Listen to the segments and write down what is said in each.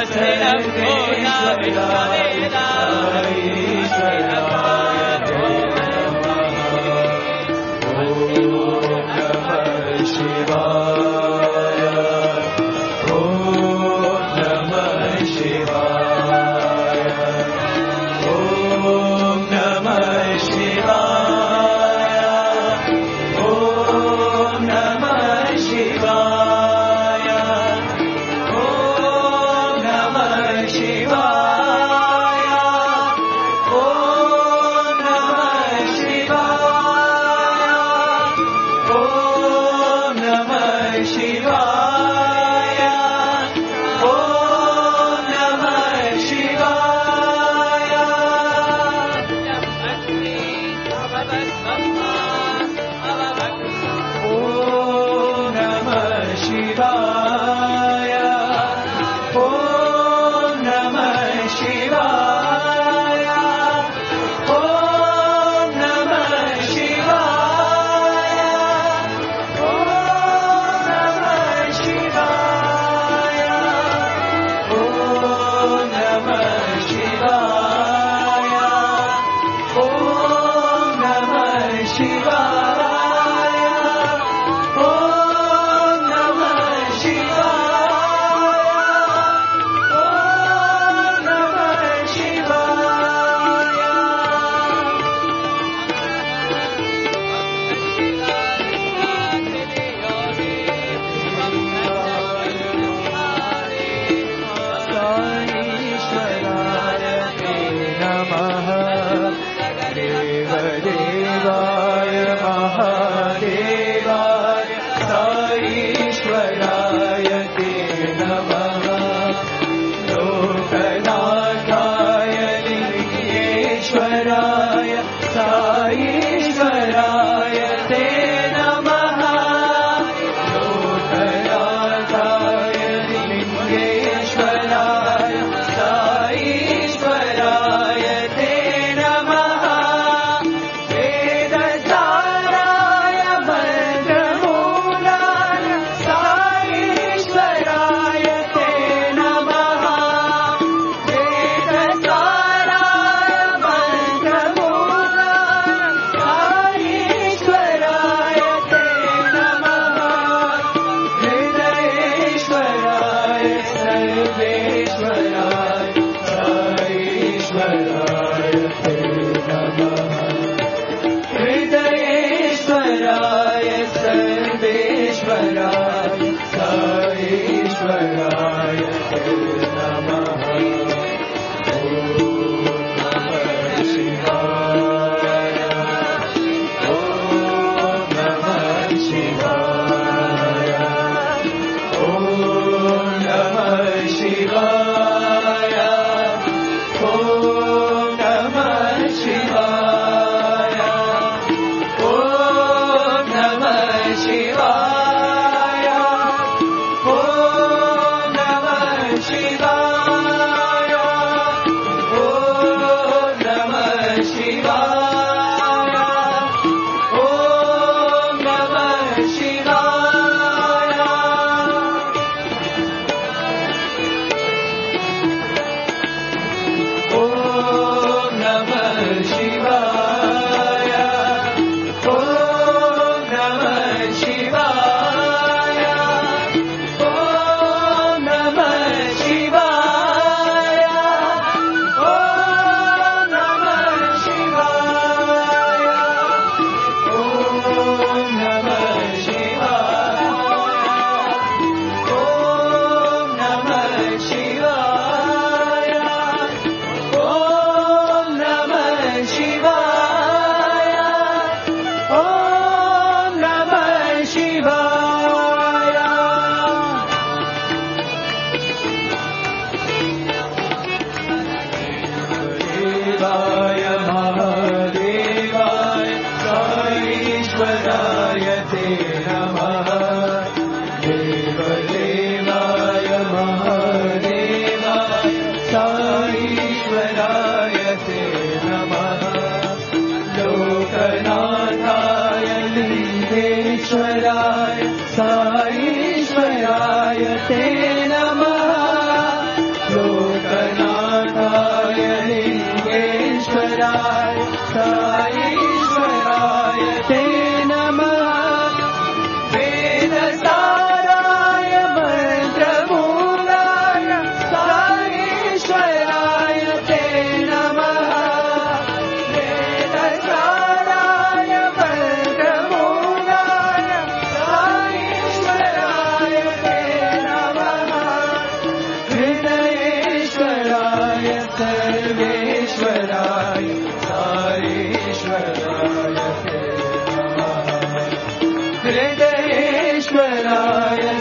साईश्वराय ते नमः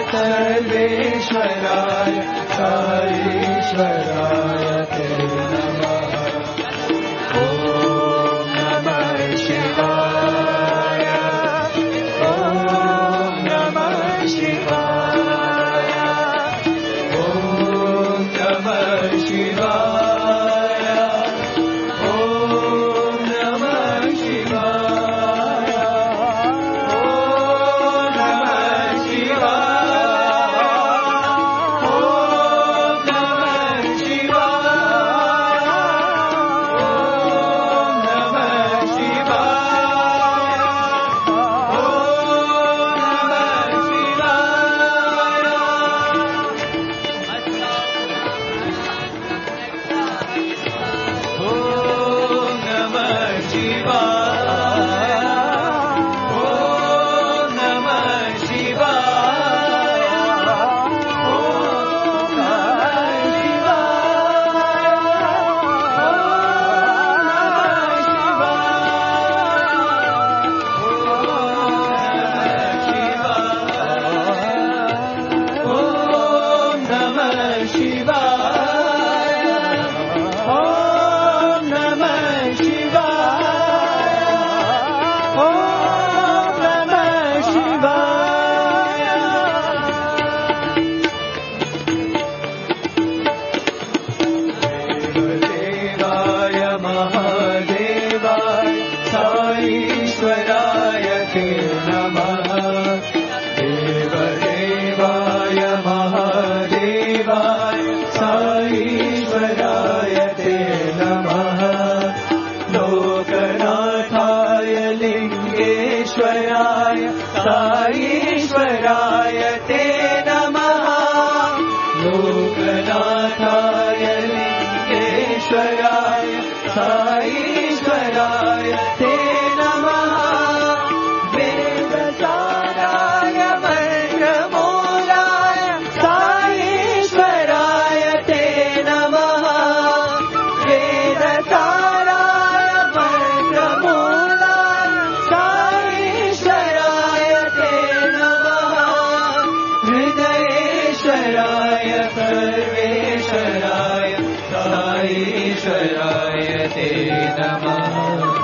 सर्वेश्वराय साईश्वराय ते नमः। ॐ नमः शिवाय। ॐ नमः शिवाय। ॐ नमः शिवाय। ॐ नमः शिवाय। साईश्वराय ते नमः। लोकनाथाय लिंगेश्वराय साईश्वराय ते नमः। वेदसाराय मंत्रमूलाय साईश्वराय ते नमः। वेदसाराय मंत्रमूलाय साईश्वराय ते नमः। हृदयेश्वराय सर्वेश्वराय साईश्वराय ते नमः।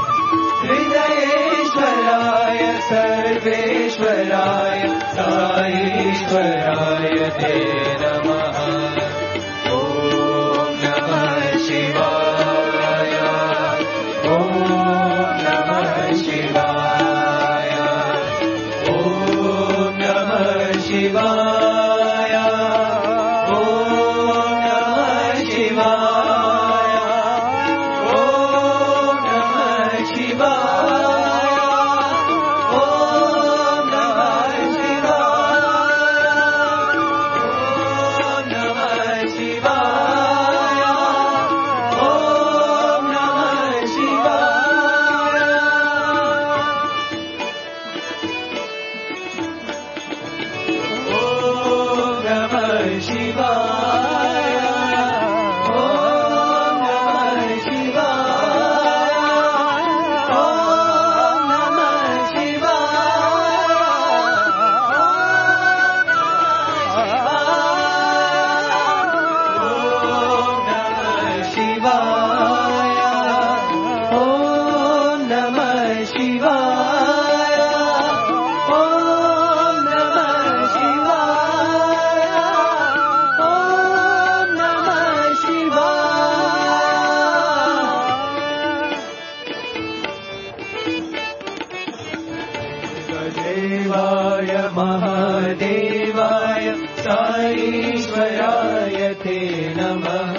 हृदयेश्वराय सर्वेश्वराय साईश्वराय ते नमः। ॐ नमः शिवाय। ॐ नमः शिवाय। ॐ नमः शिवाय। ॐ नमः शिवाय। ॐ नमः शिवाय। ॐ नमः शिवाय। ॐ नमः शिवाय। देवाय महादेवाय साईश्वराय ते नमः।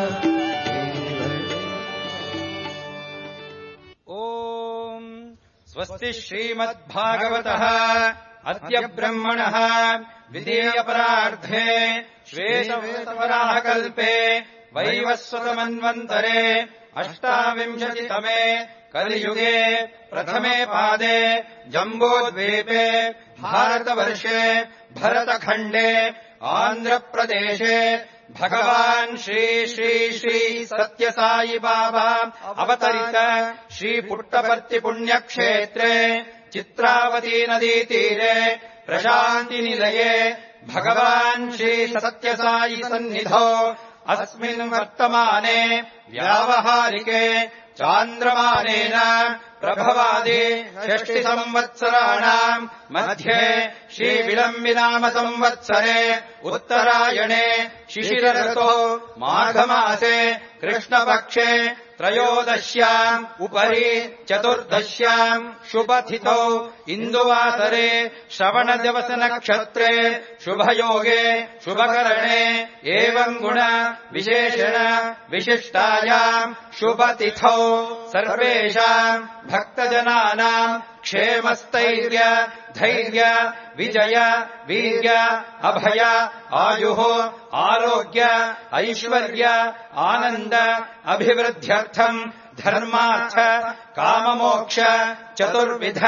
ओम स्वस्ति श्रीमद्भागवतः अद्य ब्रह्मणः विधेयपरार्धे श्वेतवराहकल्पे वैवस्वतमन्वन्तरे अष्टाविंशतितमे कलियुगे प्रथमे पादे जम्बूद्वीपे भारतवर्षे भरतखण्डे आन्ध्रप्रदेशे भगवान् श्री श्री श्री सत्यसाई बाबा अवतरित श्री पुट्टपर्ति पुण्यक्षेत्रे चित्रावती नदी तीरे प्रशान्तिनिलये भगवान् श्रीसत्यसायि सन्निधौ अस्मिन् वर्तमाने व्यावहारिके चान्द्रमानेन प्रभवादि 6 संवत्सराणाम् मध्ये श्रीविलम्बिनाम संवत्सरे उत्तरायणे शिशिरऋतो माघमासे कृष्णपक्षे त्रयोदश्याम् उपरि चतुर्दश्याम् शुभतिथौ इन्दुवासरे श्रवणदिवसनक्षत्रे शुभयोगे शुभकरणे एवम् गुण विशेषण विशिष्टायाम् शुभतिथौ सर्वेषाम् भक्तजनानाम् क्षेमस्थैर्य धैर्य विजय वीर्य अभय आयुः आरोग्य ऐश्वर्य आनन्द अभिवृद्ध्यर्थम् धर्मार्थ काममोक्ष चतुर्विध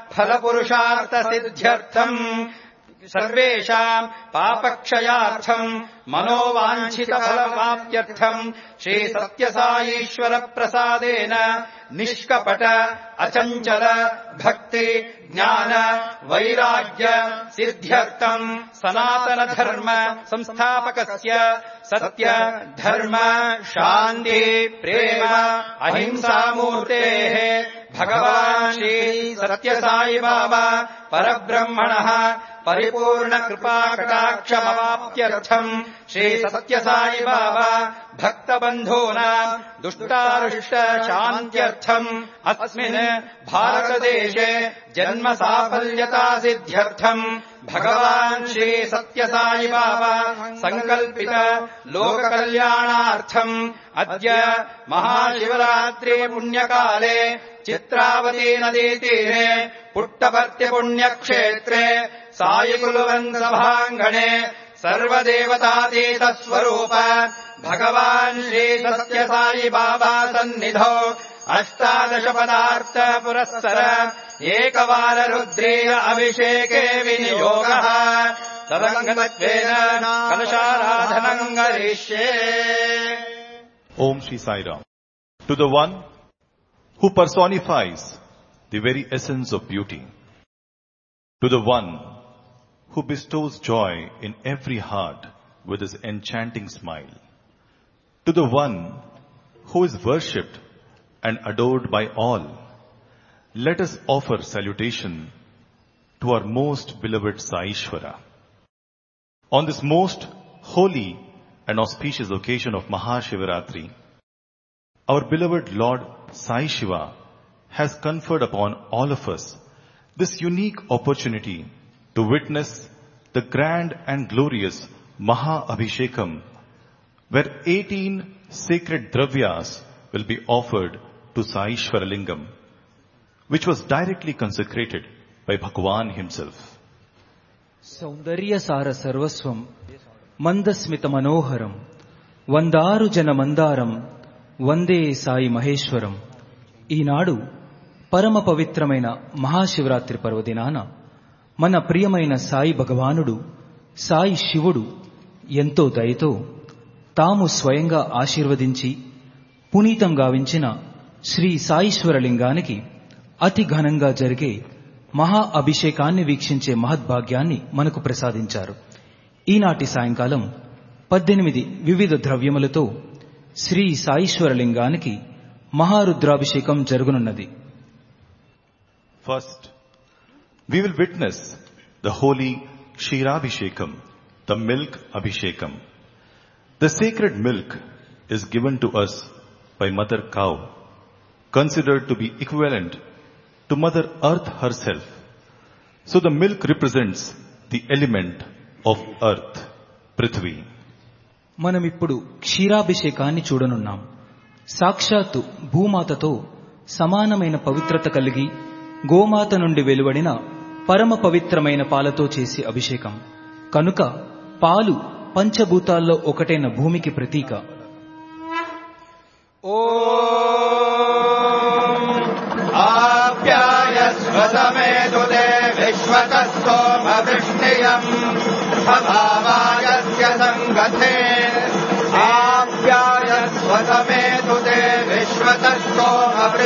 फलपुरुषार्थसिद्ध्यर्थम् सर्वेषाम् पापक्षयार्थम् मनोवाञ्छितफलवाप्त्यर्थम् श्रीसत्यसायीश्वरप्रसादेन निष्कपट अचञ्चल भक्ति ज्ञान वैराग्य सिद्ध्यर्थम् सनातनधर्म संस्थापकस्य सत्य धर्म शान्ति प्रेम अहिंसामूर्तेः भगवान् श्री सत्यसाई बाबा परब्रह्मणः परिपूर्ण कृपाकटाक्षमवाप्त्यर्थम् श्री सत्यसाई बाबा भक्तबन्धूनाम् दुष्टारुष्ट शान्त्यर्थम् अस्मिन् भारतदेशे जन्म साफल्यता सिद्ध्यर्थम् भगवान् श्री सत्यसाई बाबा संकल्पित लोककल्याणार्थम् अद्य महाशिवरात्रि पुण्यकाले चित्रावती नदीतीरे पुट्टपर्ति पुण्यक्षेत्रे सायिकुलवन् सभाङ्गणे सर्वदेवतातीतस्वरूप भगवान् श्री सत्यसाई बाबा सन्निधौ 18 पदार्थ पुरस्सर एकवार रुद्रीय अभिषेके विनियोगः तदङ्गत्वेन कलशाराधनम् करिष्ये. Om Shri Sai Ram. To the one who personifies the very essence of beauty, to the one who bestows joy in every heart with his enchanting smile, to the one who is worshipped and adored by all, let us offer salutation to our most beloved Saishvara. On this most holy and auspicious occasion of Mahashivaratri, our beloved Lord Sai Shiva has conferred upon all of us this unique opportunity to witness the grand and glorious Maha Abhishekam, where 18 sacred dravyas will be offered to Saishvara Lingam, which was directly consecrated by Bhagwan himself. Saundarya Sara Sarvasvam Mandasmita Manoharam Vandaru Jana Mandaram Vande Sai Maheshwaram. ఈనాడు పరమ పవిత్రమైన మహాశివరాత్రి పర్వదినాన మన ప్రియమైన సాయి భగవానుడు సాయి శివుడు ఎంతో దయతో తాము స్వయంగా ఆశీర్వదించి పునీతం గావించిన శ్రీ సాయీశ్వరలింగానికి అతి ఘనంగా జరిగే మహా అభిషేకాన్ని వీక్షించే మహద్భాగ్యాన్ని మనకు ప్రసాదించారు. ఈనాటి సాయంకాలం 18 వివిధ ద్రవ్యములతో Shri సాయీశ్వరలింగానికి మహారుద్రాభిషేకం జరుగునున్నది. First, we will witness the holy Kshirabhishekam, the milk Abhishekam. The sacred milk is given to us by Mother Cow, considered to be equivalent to Mother Earth herself. So the milk represents the element of earth, Prithvi. మనమిప్పుడు క్షీరాభిషేకాన్ని చూడనున్నాం. సాక్షాత్తు భూమాతతో సమానమైన పవిత్రత కలిగి గోమాత నుండి వెలువడిన పరమ పవిత్రమైన పాలతో చేసే అభిషేకం కనుక పాలు పంచభూతాల్లో ఒకటైన భూమికి ప్రతీక. ఆప్యాయస్వసమేతుదే విశ్వతస్తోమవృష్ణియం భవాయస్య సంగతే ఆప్యాయస్వసమేతుదే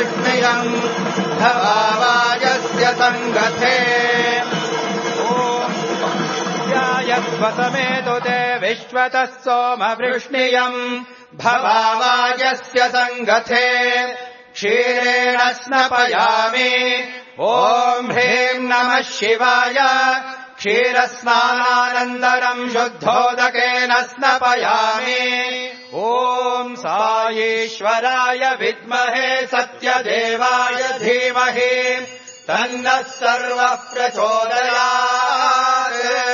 విశ్వతస్తోమవృష్ణియం భవాయస్య సంగతే. ఓం सरस्वतमेतु ते विश्वतः सोमवृष्णियम् भवावाजस्य सङ्गथे क्षीरेण स्नपयामि ॐ ह्रीं नमः शिवाय क्षीरस्नानानन्तरम् शुद्धोदकेन स्नपयामि ॐ साईश्वराय विद्महे सत्यदेवाय धीमहि तन्नः सर्वः प्रचोदयात्.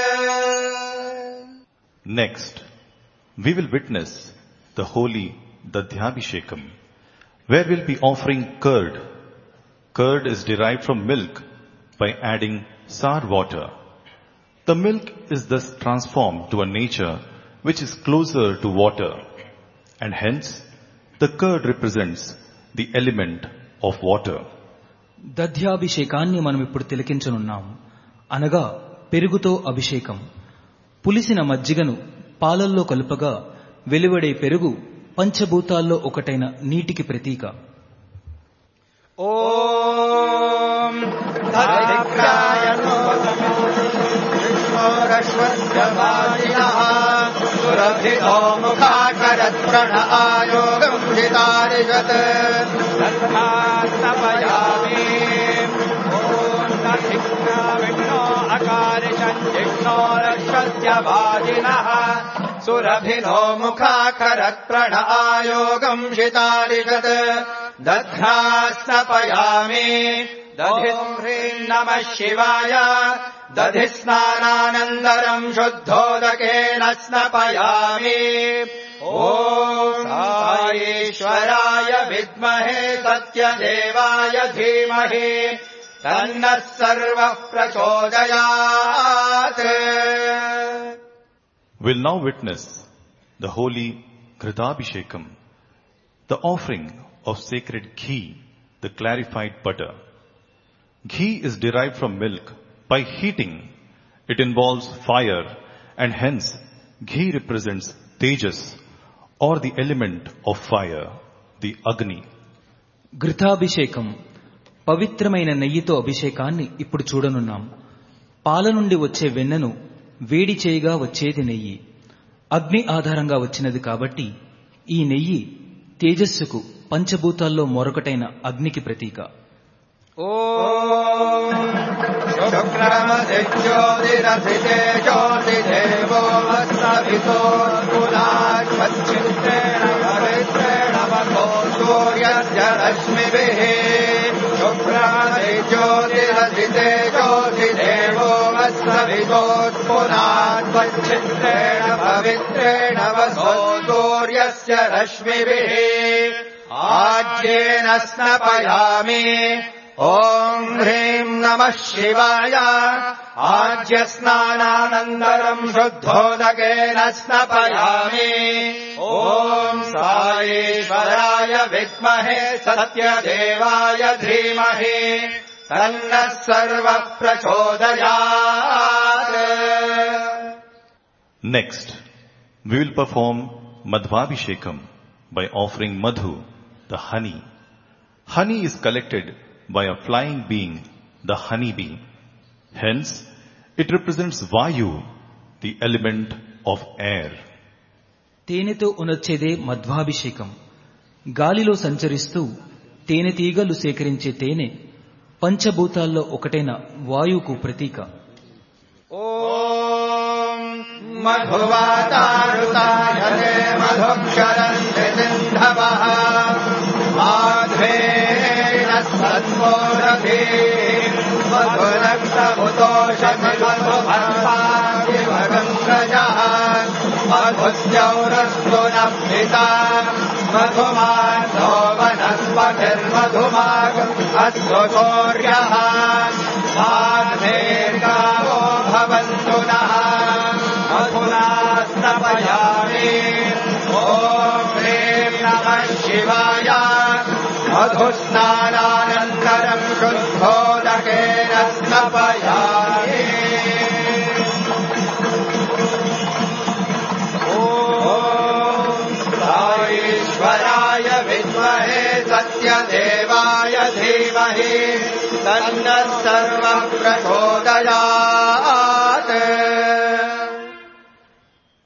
Next, we will witness the holy Dadhyabhishekam, where we'll be offering curd. Curd is derived from milk by adding sour water. The milk is thus transformed to a nature which is closer to water, and hence the curd represents the element of water. దధ్యాభిషేకాన్ని మనం ఇప్పుడు తిలకించనున్నాం. అనగా పెరుగుతో అభిషేకం. పులిసిన మజ్జిగను పాలల్లో కలుపగా వెలువడే పెరుగు పంచభూతాల్లో ఒకటైన నీటికి ప్రతీక. ఓం విష్ణోరశ్వస్యమాదినః సురభితో ముఖాకరత్ప్రణ ఆయోగం హితారిషత్ తస్మాత్తపయామి ఓం తద్విష్ణా విష్ణో అకారిషజ్జిష్ణోరశ్వస్యమాదినః సురభినో ముఖాకరత్ప్రణ ఆయోగం హితారిషత్ దధ్నాస్నపయామి దధిం హ్రీం నమః శివాయ దధిస్నానానంతరం శుద్ధోదకేన స్నపయామి ఓం సాయేశ్వరాయ విద్మహే సత్యదేవాయ ధీమహి తన్నః సర్వః ప్రచోదయాత్. We'll now witness the holy Ghritabhishekam, the offering of sacred ghee, the clarified butter. Ghee is derived from milk. By heating, it involves fire, and hence ghee represents Tejas, or the element of fire, the Agni. ఘృతాభిషేకం, పవిత్రమైన నెయ్యితో అభిషేకాన్ని ఇప్పుడు చూడనున్నాం. పాల నుండి వచ్చే వెన్నను వేడి చేయగా వచ్చేది నెయ్యి. అగ్ని ఆధారంగా వచ్చినది కాబట్టి ఈ నెయ్యి తేజస్సుకు, పంచభూతాల్లో మరొకటైన అగ్నికి ప్రతీక. ఓం శుక్రమదిజ్యోతిరధితే జ్యోతిదేవో వత్సవితో పునాశ్వచ్చిత్తేన పవిత్రేణ వతో సూర్యస్య రశ్మిభిః శుక్రమదిజ్యోతిరధితే జ్యోతిదేవో వత్సవితో పునాశ్వచ్చిత్తేన పవిత్రేణ వతో సూర్యస్య రశ్మిభిః ఆజ్యేన స్నపయామి ఓం హ్రీం నమః శివాయ ఆజ్యస్నానానంతరం శుద్ధోదకేన స్నపయామి ఓం సాయేశ్వరాయ విద్మహే సత్యదేవాయ ధీమహి తన్నః సర్వః ప్రచోదయాత్. Next, we will perform Madhvabhishekam by offering madhu, the honey. Honey is collected by a flying being, the honey bee. Hence, it represents Vayu, the element of air. తేనెతో ఉనర్చేదే మధ్వాభిషేకం. గాలిలో సంచరిస్తూ తేనెతీగలు సేకరించే తేనె పంచభూతాల్లో ఒకటైన వాయువుకు ప్రతీక. ఓం మధువాతారుతాయతే మధుక్షరంతి సింధవః మాధ్వేన సత్వోరధి మధురక్తముతోషమిమధుభర్పాదివగంగజః మధుద్యౌరస్తు నప్పితా మధుమానో వనస్పతిర్మధుమాగం అస్తు సూర్యః మాధ్వేర్గావో భవంతు నః మధునా స్నపయామి ఓం హ్రీం నమః శివాయ మధుస్నానానంతరం శుద్ధోదకేన స్నపయామి ఓం సాయేశ్వరాయ విద్మహే సత్యదేవాయ ధీమహి తన్నః సర్వః ప్రచోదయాత్.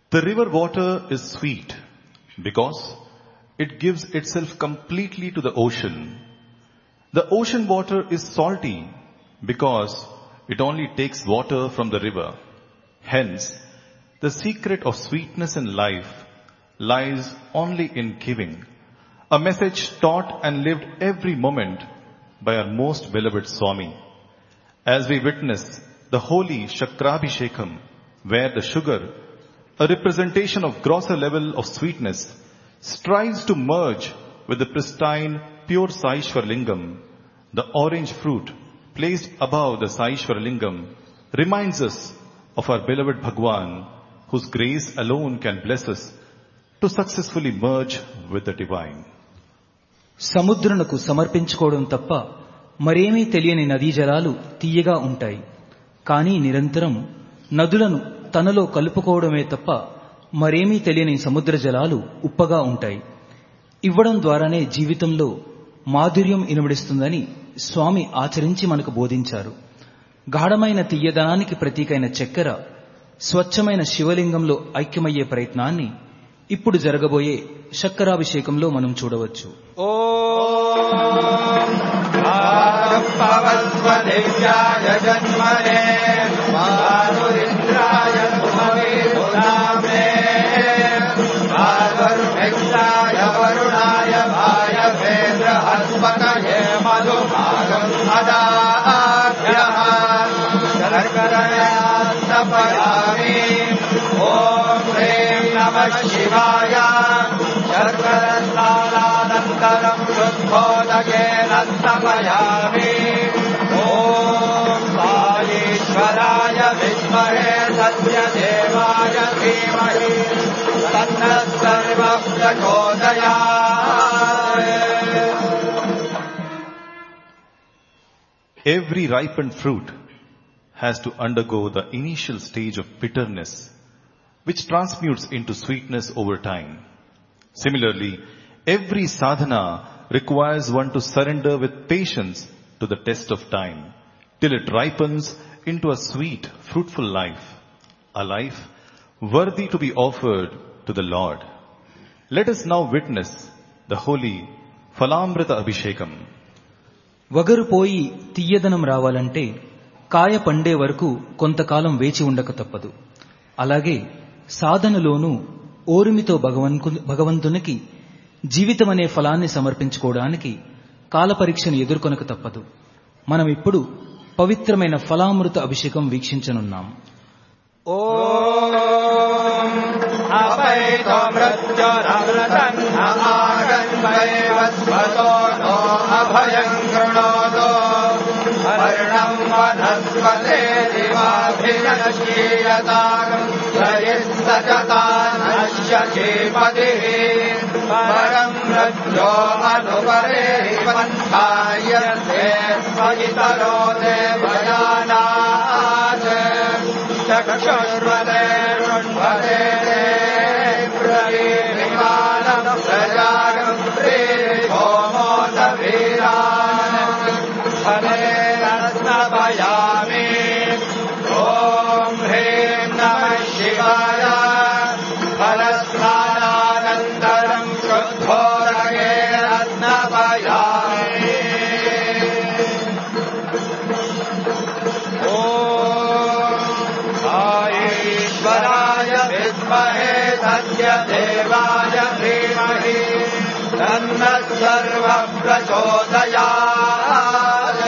The river water is sweet because it gives itself completely to the ocean. The ocean water is salty because it only takes water from the river. Hence, the secret of sweetness in life lies only in giving, a message taught and lived every moment by our most beloved Swami. As we witness the holy Shakrabhishekam, where the sugar, a representation of grosser level of sweetness, strives to merge with the pristine, pure Saishwar Lingam, the orange fruit placed above the Saishwar Lingam reminds us of our beloved Bhagwan, whose grace alone can bless us to successfully merge with the divine. సముద్రునకు సమర్పించుకోవడం తప్ప మరేమీ తెలియని నదీ జలాలు తీయగా ఉంటాయి. కానీ నిరంతరం నదులను తనలో కలుపుకోవడమే తప్ప మరేమీ తెలియని సముద్ర జలాలు ఉప్పగా ఉంటాయి. ఇవ్వడం ద్వారానే జీవితంలో మాధుర్యం ఇనుమడిస్తుందని స్వామి ఆచరించి మనకు బోధించారు. గాఢమైన తీయదనానికి ప్రతీకైన చక్కెర స్వచ్ఛమైన శివలింగంలో ఐక్యమయ్యే ప్రయత్నాన్ని ఇప్పుడు జరగబోయే శక్కరాభిషేకంలో మనం చూడవచ్చు. ఓం హ్రీం నమః శివాయ శర్కరస్నానానంతరం శుద్ధోదకేన స్థాపయామి. ఓం సాయేశ్వరాయ విద్మహే సత్యదేవాయ ధీమహి తన్నః సర్వః ప్రచోదయాత్. Every ripened fruit has to undergo the initial stage of bitterness, which transmutes into sweetness over time. Similarly, every sadhana requires one to surrender with patience to the test of time, till it ripens into a sweet, fruitful life, a life worthy to be offered to the Lord. Let us now witness the holy Phalamrita Abhishekam. వగరు పోయి తీయదనం రావాలంటే కాయ పండే వరకు కొంతకాలం వేచి ఉండక తప్పదు. అలాగే సాధనలోనూ ఓరిమితో భగవంతునికి జీవితమనే ఫలాన్ని సమర్పించుకోవడానికి కాలపరీక్షను ఎదుర్కొనక తప్పదు. మనం ఇప్పుడు పవిత్రమైన ఫలామృత అభిషేకం వీక్షించనున్నాం. వర్ణం వనస్పతే దివాభినశ్యేయతాం శ్రేయస్సకతానశ్యేపతిః పరం రజ్జో అనుపరే పంథాయతే స్వయితరో దేవయానాత్ చక్షుర్వదే రుణ్వదే ప్రవీర్మానం ప్రజాగం ప్రేమోద వీరాన్ స్థాపయామి. ఓం హ్రీం నమః శివాయ ఫలస్నానానంతరం శుద్ధోదకేన స్థాపయామి. ఓం సాయేశ్వరాయ విద్మహే సత్యదేవాయ ధీమహి తన్నః సర్వః ప్రచోదయాత్.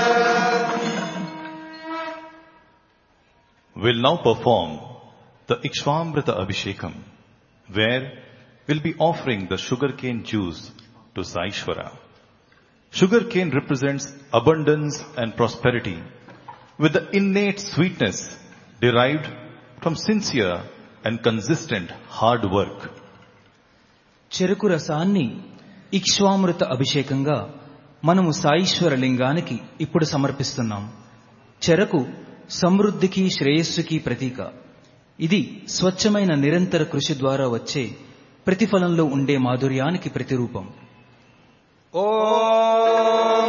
We'll now perform the Ikshvamrita Abhishekam, where we'll be offering the sugarcane juice to Saishwara. Sugarcane represents abundance and prosperity with the innate sweetness derived from sincere and consistent hard work. చెరుకు రసాన్ని ఇక్ష్వామృత అభిషేకంగా మనము సాయిశ్వర లింగానికి ఇప్పుడు సమర్పిస్తున్నాం. చెరకు సమృద్ధికి శ్రేయస్సుకి ప్రతీక. ఇది స్వచ్ఛమైన నిరంతర కృషి ద్వారా వచ్చే ప్రతిఫలంలో ఉండే మాధుర్యానికి ప్రతిరూపం. ఓం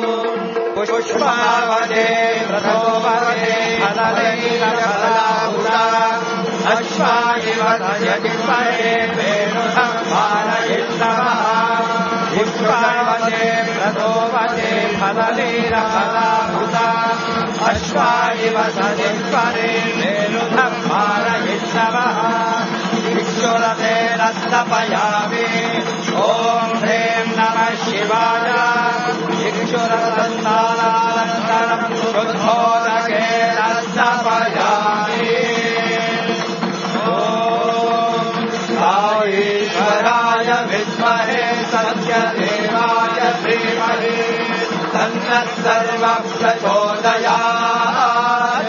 పుష్పావదే ప్రథోవదే ఫలలేన ఫలాహుతా अश्वायिव धयजिह्वरे वेणुधं पारयिष्णवः विश्वावते प्रदोवते फलवीरफलाभुता अश्वायिव धयजिह्वरे वेणुधं पारयिष्णवः विक्षुरते रत्नपयामि ॐ ह्रीं नमः शिवाय विक्षुरतन्नानानन्तरं शुद्धोदके रत्नपयामि ईश्वराय विद्महे सत्यदेवाय धीमहि तन्नः सर्वः प्रचोदयात्.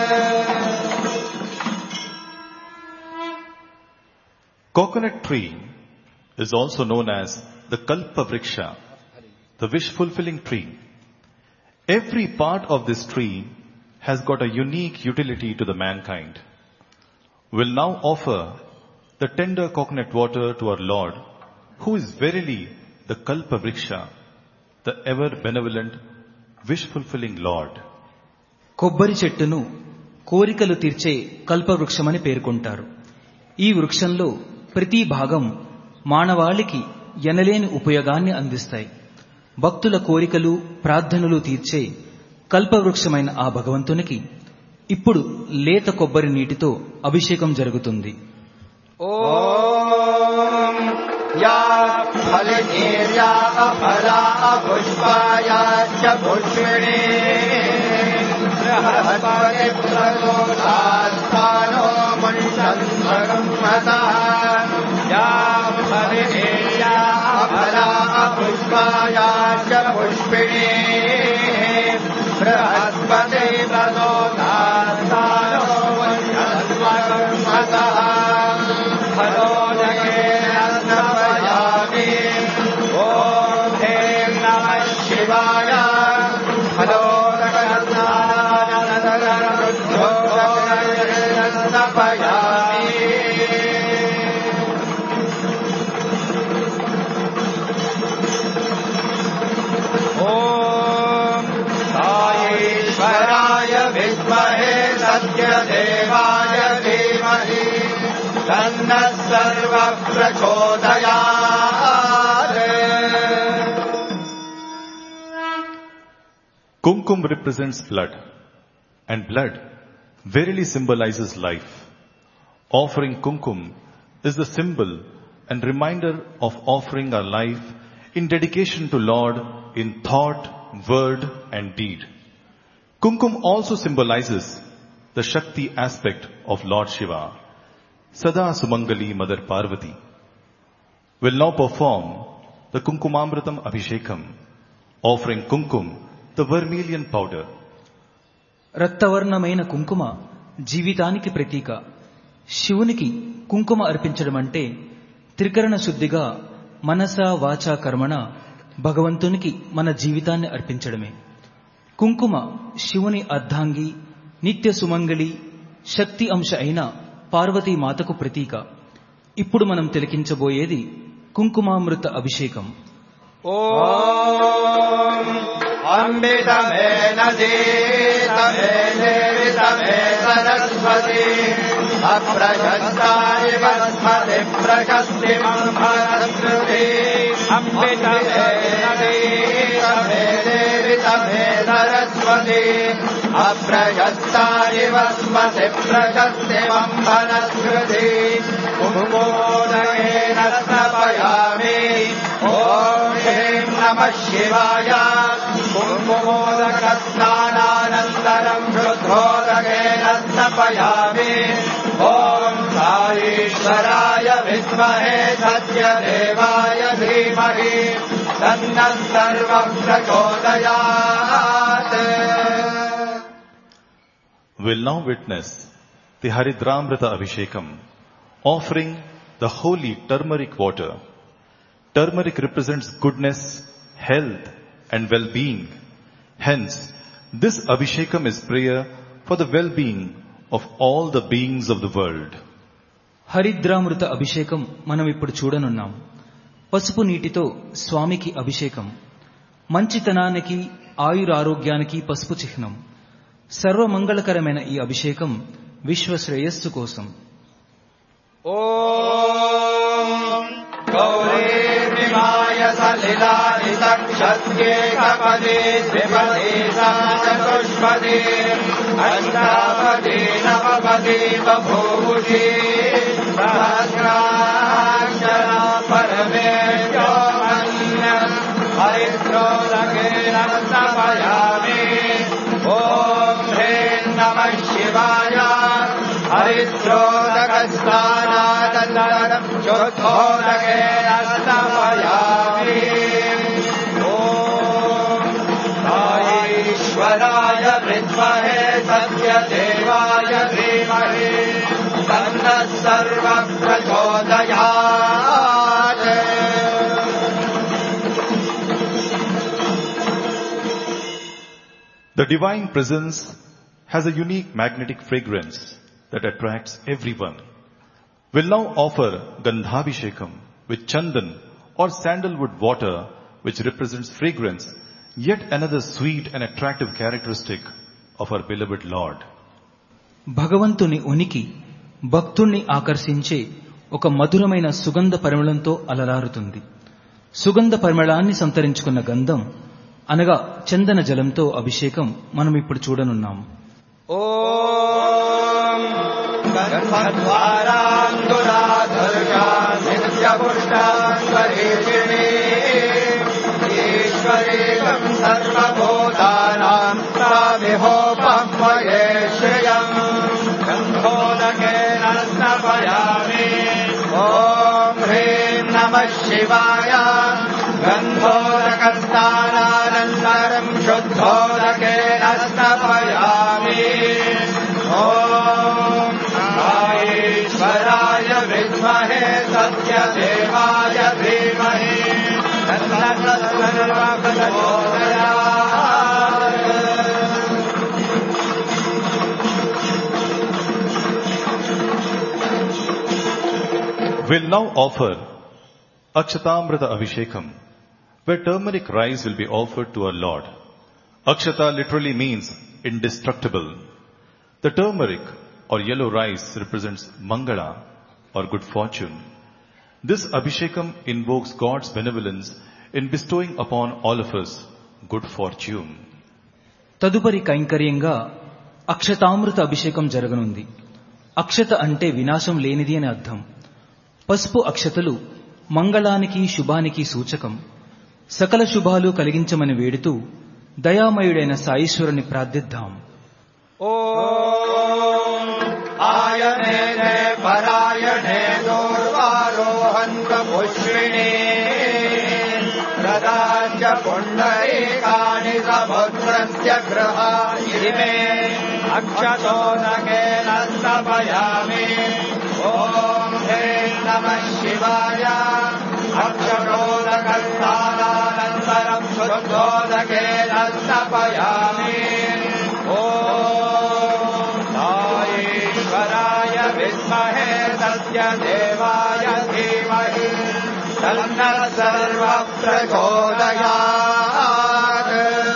Coconut tree is also known as the Kalpa Vriksha, the wish-fulfilling tree. Every part of this tree has got a unique utility to the mankind. We'll now offer the tender coconut water to our Lord, who is verily the Kalpa Vriksha, the ever benevolent, wish-fulfilling Lord. కొబ్బరి చెట్టును కోరికలు తీర్చే కల్పవృక్షమని పేర్కొంటారు. ఈ వృక్షంలో ప్రతి భాగం మానవాళికి ఎనలేని ఉపయోగాన్ని అందిస్తాయి. భక్తుల కోరికలు ప్రార్థనలు తీర్చే కల్పవృక్షమైన ఆ భగవంతునికి ఇప్పుడు లేత కొబ్బరి నీటితో అభిషేకం జరుగుతుంది. ఓం యా ఫలనీర్యా ఫలా పుష్పాయా చ పుష్పిణీ బృహస్పతి ప్రచోదయాత్తానో మణిచంద్రమతః యా ఫలనీర్యా ఫలా పుష్పాయా చ పుష్పిణీ బృహస్పతి ప్రచోదయాత్తానో మణిచంద్రమతః फलोदके रत्नपयामि ॐ ह्रीं नमः शिवाय फलोदकरत्नानन्तररुद्धोदके रत्नपयामि ॐ साईश्वराय विद्महे सत्यदेवाय धीमहि तन्नः सर्वः प्रचोदयात्. Kumkum represents blood, and blood verily symbolizes life. Offering kumkum is the symbol and reminder of offering our life in dedication to Lord in thought, word and deed. Kumkum also symbolizes the Shakti aspect of Lord Shiva, Sada Sumangali Mother Parvati. Will now perform the Kumkumamritam Abhishekam, offering kumkum, the vermilion powder. రక్తవర్ణమైన కుంకుమ జీవితానికి ప్రతీక. శివునికి కుంకుమ అర్పించడం అంటే త్రికరణ శుద్ధిగా మనస వాచా కర్మణ భగవంతునికి మన జీవితాన్ని అర్పించడమే. కుంకుమ శివుని అర్ధాంగి, నిత్య సుమంగళి, శక్తి అంశ అయిన పార్వతీమాతకు ప్రతీక. ఇప్పుడు మనం తిలకించబోయేది కుంకుమామృత అభిషేకం. ఓం అంబితమే నదే తమే దేవి తమే సరస్వతి అప్రశస్తాని వస్మతి ప్రశస్తి మహత్కృతి అంబితమే నదే తమే దేవి తమే సరస్వతి అప్రశస్తాని వస్మతి ప్రశస్తి మహత్కృతి కుంకుమోదకేన స్నపయామి ఓం హ్రీం నమః శివాయ కుంకుమోదకస్నానానంతరం శుద్ధోదకేన స్నపయామి ఓం సాయీశ్వరాయ విద్మహే సత్యదేవాయ ధీమహి తన్నః సర్వం ప్రచోదయాత్. Will now witness the Haridramrita Abhishekam, offering the holy turmeric water. Turmeric represents goodness, health and well-being. Hence, this Abhishekam is prayer for the well-being of all the beings of the world. హరిద్రామృత అభిషేకం మనం ఇప్పుడు చూడనున్నాం. పసుపు నీటితో స్వామికి అభిషేకం. మంచితనానికి, ఆయురారోగ్యానికి పసుపు చిహ్నం. సర్వమంగళకరమైన ఈ అభిషేకం విశ్వ శ్రేయస్సు కోసం. गौरीर्विमाय सलिलानितक्षस्ये कपदे द्विपदे चतुष्पदे अष्टापदे नवपदे बभूषे सहस्राक्षरा परमेश्वरो मन्य हरिद्रोदकेन स्थापयामि ॐ ह्रीं नमः शिवाय हरिद्रोदकस्नानानन्तरं शुद्धोदकेन स्थापयामि ॐ साईश्वराय विद्महे सत्यदेवाय धीमहि तन्नः सर्वः प्रचोदयात्। The divine presence has a unique magnetic fragrance that attracts everyone. We'll now offer Gandhabhishekam with Chandan or sandalwood water, which represents fragrance, yet another sweet and attractive characteristic of our beloved Lord. భగవంతుని ఉనికి భక్తుణ్ణి ఆకర్షించే ఒక మధురమైన సుగంధ పరిమళంతో అలరారుతుంది. సుగంధ పరిమళాన్ని సంతరించుకున్న గంధం అనగా చందన జలంతో అభిషేకం మనం ఇప్పుడు చూడనున్నాం. ఓం గంధద్వారాంగురాధర్షానిత్యపుష్టాంగరీషిణి ఈశ్వరీకం సర్వభూతానాం సావిహోపమయే శ్రియం గంధోదకేన స్నపయామి. ఓం హ్రీం నమః శివాయ गन्धोदकस्नानानन्तरं शुद्धोदकेन स्नापयामि. ॐ साईश्वराय विद्महे सत्यदेवाय धीमहि तन्नः सर्वः प्रचोदयात्. We'll now offer Akshatamrita Abhishekam, where turmeric rice will be offered to our Lord. Akshata literally means indestructible. The turmeric or yellow rice represents Mangala or good fortune. This Abhishekam invokes God's benevolence in bestowing upon all of us good fortune. తదుపరి కైంకర్యంగా అక్షతామృత అభిషేకం జరగనుంది. అక్షత అంటే వినాశం లేనిది అని అర్థం. పసుపు అక్షతలు మంగళానికి శుభానికి సూచకం. సకల శుభాలు కలిగించమని వేడుతూ దయామయుడైన సాయీశ్వరుని ప్రార్థిద్దాం. ఓం ఆయనే పరాయణే దూర్వారోహంత పుష్పిణే ప్రదాచ పుండరీకాని సముద్రస్య గృహాణి మే అక్షతోదకేన స్థాపయామి. ఓం హ్రీం నమః శివాయ అక్షతోదకస్నానానంతరం శుద్ధోదకేన స్థాపయామి. ఓం సాయీశ్వరాయ విద్మహే సత్యదేవాయ ధీమహి తన్నః సర్వః ప్రచోదయాత్.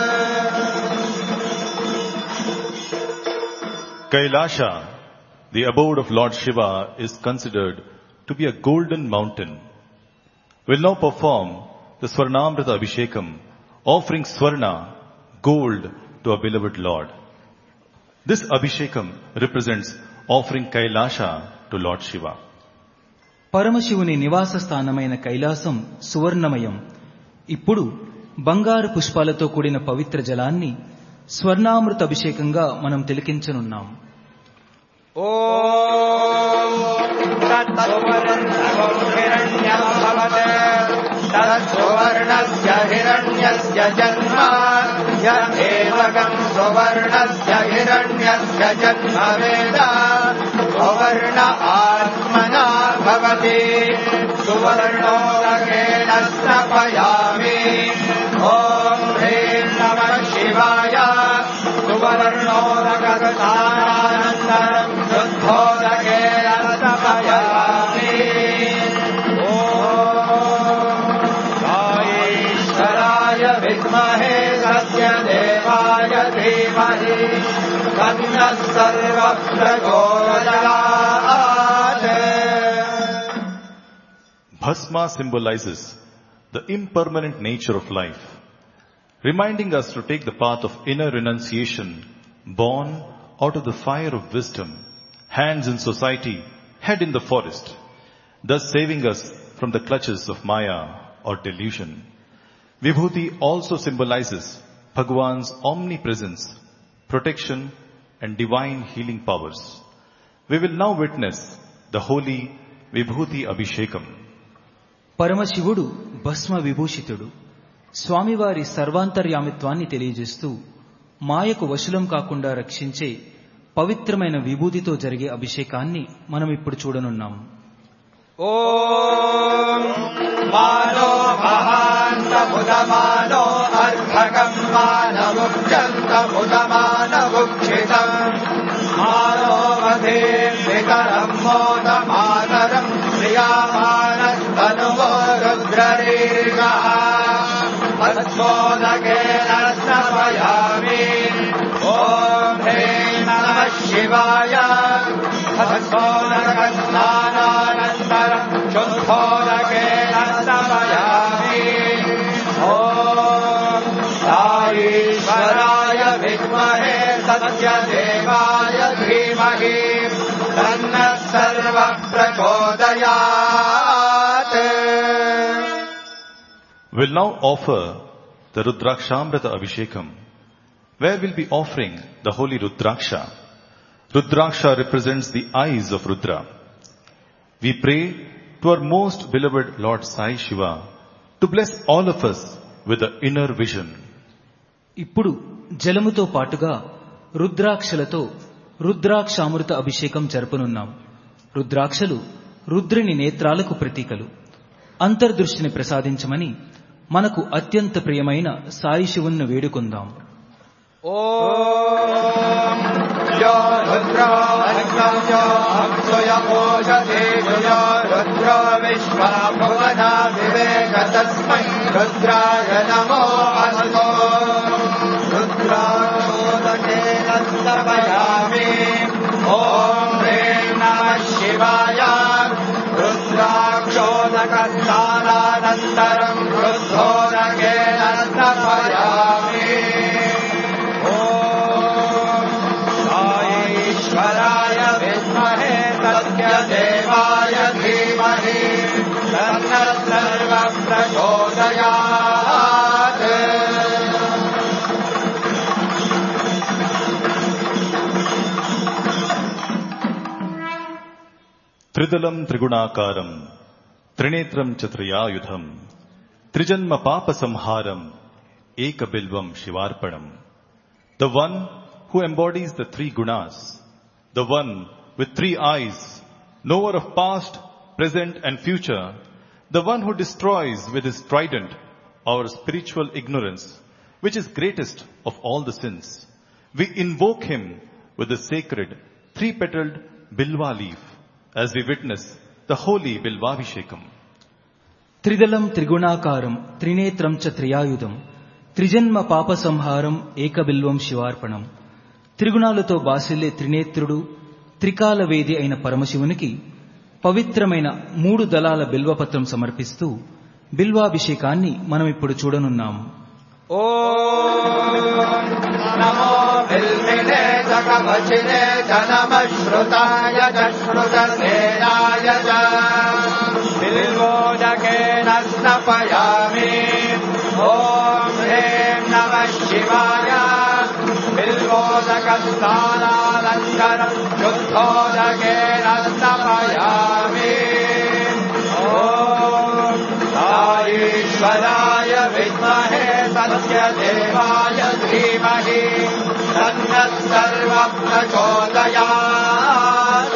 Kailasha, the abode of Lord Shiva, is considered to be a golden mountain. We'll now perform the Swarnamrita Abhishekam, offering Swarna, gold, to our beloved Lord. This Abhishekam represents offering Kailasha to Lord Shiva. పరమశివుని నివాస స్థానమైన కైలాసం సువర్ణమయం. ఇప్పుడు బంగారు పుష్పాలతో కూడిన పవిత్ర జలాన్ని స్వర్ణామృత అభిషేకంగా మనం తిలకించనున్నాం. ఓం తత్సువర్ణం హిరణ్యం భవతే తత్సువర్ణస్య హిరణ్యస్య జన్మ యదేవగం సువర్ణస్య హిరణ్యస్య జన్మ వేద సువర్ణ ఆత్మనా భవతి సువర్ణోదకేన స్థాపయామి. ఓం హ్రీం నమః శివాయ సువర్ణోదకస్నానానంతరం శుద్ధోదకేన స్థాపయామి. ఓం సాయీశ్వరాయ విద్మహే సత్యదేవాయ ధీమహి తన్నః సర్వః ప్రచోదయాత్. Bhasma symbolizes the impermanent nature of life, reminding us to take the path of inner renunciation, born out of the fire of wisdom, hands in society, head in the forest, thus saving us from the clutches of Maya or delusion. Vibhuti also symbolizes Bhagwan's omnipresence, protection and divine healing powers. We will now witness the holy Vibhuti Abhishekam. పరమశివుడు భస్మ విభూషితుడు. స్వామివారి సర్వాంతర్యామిత్వాన్ని తెలియజేస్తూ మాయకు వశులం కాకుండా రక్షించే పవిత్రమైన విభూతితో జరిగే అభిషేకాన్ని మనం ఇప్పుడు చూడనున్నాం. ఓం మానో మహాంతముదమానో అర్ధకం మానవుజ్జంతముదమానవుక్షితం మానో వధేర్వికరం మోదమాతరం శ్రియామానస్తనువో రుద్రరీర్గః తస్మోదకేన స్నపయామి. ఓం హ్రీం నమః శివాయ. స్నానానంతరం శుద్ధోదకేన స్నపయామి. ఓం సాయీశ్వరాయ విద్మహే సత్యదేవాయ ధీమహి తన్నః సర్వః ప్రచోదయాత్. We'll now offer the Rudrakshamrita Abhishekam, where we'll be offering the holy Rudraksha. Rudraksha represents the eyes of Rudra. We pray to our most beloved Lord Sai Shiva to bless all of us with the inner vision. ఇప్పుడు జలముతో పాటుగా రుద్రాక్షలతో రుద్రాక్షామృత అభిషేకం జరపనున్నాం. రుద్రాక్షలు రుద్రుని నేత్రాలకు ప్రతీకలు. అంతర్దృష్టిని ప్రసాదించమని మనకు అత్యంత ప్రియమైన సాయి శివుణ్ణి వేడుకుందాం. ఓం యో రుద్రో అగ్నయో అక్షయ ఓషధే యో రుద్రో విశ్వా భువనా వివేక తస్మై రుద్రాయ నమో అస్తు. రుద్రాక్షోదకేన స్తపయామి. ఓం హ్రీం నమః శివాయ. రుద్రాక్షోదక స్నానానంతరం రుద్రోదకేన స్తపయామి. ఓం సాయీశ్వరాయ విద్మహే సత్యదేవాయ ధీమహి తన్నః సర్వః ప్రచోదయాత్. Tridalam Triguණakaram, Trinetram Chatrayayudham, Trijanma Papa Samharam, Ekabilvam Shivarpanam. The one who embodies the three gunas, the one with three eyes, knower of past, present and future, the one who destroys with his trident our spiritual ignorance, which is greatest of all the sins. We invoke him with the sacred three-petaled Bilva leaf as we witness the holy Bilvabhishekam. త్రిదళం త్రిగుణాకారం త్రినేత్రం చ త్రియాయుధం త్రిజన్మ పాప సంహారం ఏకబిల్వం శివార్పణం. త్రిగుణాలతో బాసిల్లే త్రినేత్రుడు త్రికాల వేది అయిన పరమశివునికి పవిత్రమైన 3 దళాల బిల్వపత్రం సమర్పిస్తూ బిల్వాభిషేకాన్ని మనం ఇప్పుడు చూడనున్నాం. ఓం నమో బిల్వినే సకవచినే జనమశ్రుతాయ జశ్రుతసేనాయ జ బిల్వోదకేన స్నపయామి. ఓం హ్రీం నమః శివాయ. బిల్వోదక స్నానానంతరం శుద్ధోదకేన స్నపయామి. ఓం సాయీశ్వరాయ విద్మహే సత్యదేవాయ ధీమహి తన్నః సర్వః ప్రచోదయాత్.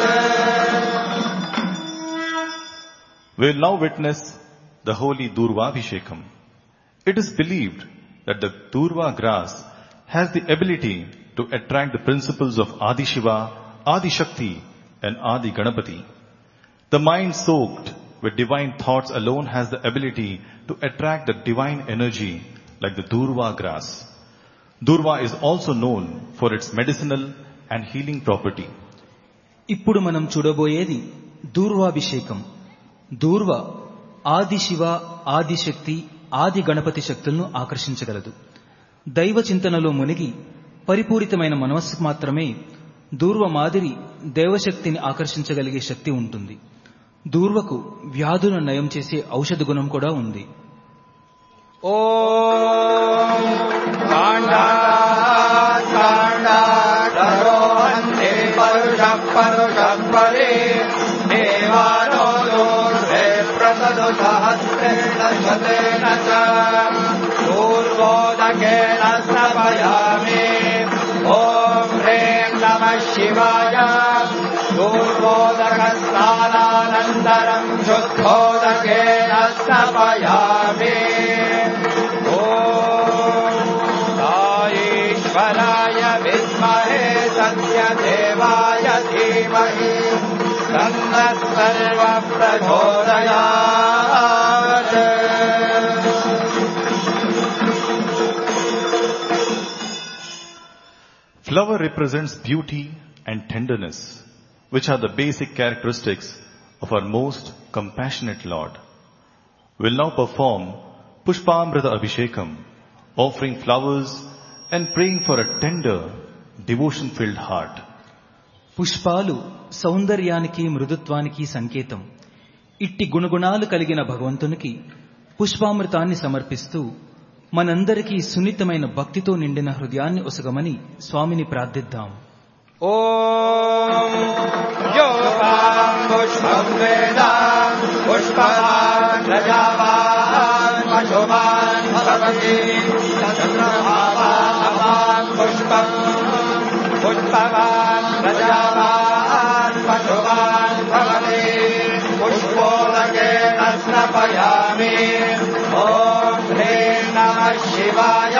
We will now witness the holy Durvabhishekam. It is believed that the Durva grass has the ability to attract the principles of Adi Shiva, Adi Shakti and Adi Ganapati. The mind soaked with divine thoughts alone has the ability to attract the divine energy like the Durva grass. Durva is also known for its medicinal and healing property. ఇప్పుడు మనం చూడబోయేది దూర్వాభిషేకం. దూర్వ ఆది శివ, ఆదిశక్తి, ఆది గణపతి శక్తులను ఆకర్షించగలదు. దైవ చింతనలో మునిగి పరిపూరితమైన మనస్సుకు మాత్రమే దూర్వ మాదిరి దేవశక్తిని ఆకర్షించగలిగే శక్తి ఉంటుంది. దూర్వకు వ్యాధులను నయం చేసే ఔషధ గుణం కూడా ఉంది. ఓం కాండారోహంతే పరుషః పరుషఃపరే దేవానో దూర్వే ప్రసదు సహస్రేణ శతేన చ పూర్వోదకేన స్నపయామి. ఓం హ్రీం నమః శివాయ. పూర్వోదకస్నానానంతరం శుద్ధోదకేన స్నపయామి. ఈశ్వరాయ విద్మహే సత్యదేవాయ ధీమహి తన్నః సర్వం ప్రచోదయాత్. Flower represents beauty and tenderness, which are the basic characteristics of our most compassionate Lord. We'll now perform Pushpamrita Abhishekam, offering flowers and praying for a tender, devotion-filled heart. పుష్పాలు సౌందర్యానికి, మృదుత్వానికి సంకేతం. ఇట్టి గుణగుణాలు కలిగిన భగవంతునికి పుష్పామృతాన్ని సమర్పిస్తూ మనందరికీ సున్నితమైన భక్తితో నిండిన హృదయాన్ని ఒసగమని స్వామిని ప్రార్థిద్దాం. ఓం యోపాం పుష్పం వేద పుష్పవాన్ ప్రజావాన్ పశుమాన్ భవతి చంద్రమావాన్ పుష్పం పుష్పవాన్ ప్రజావాన్ పశుమాన్ భవతి పుష్పోదకేన స్నపయామి. ఓం హ్రీం నమః శివాయ.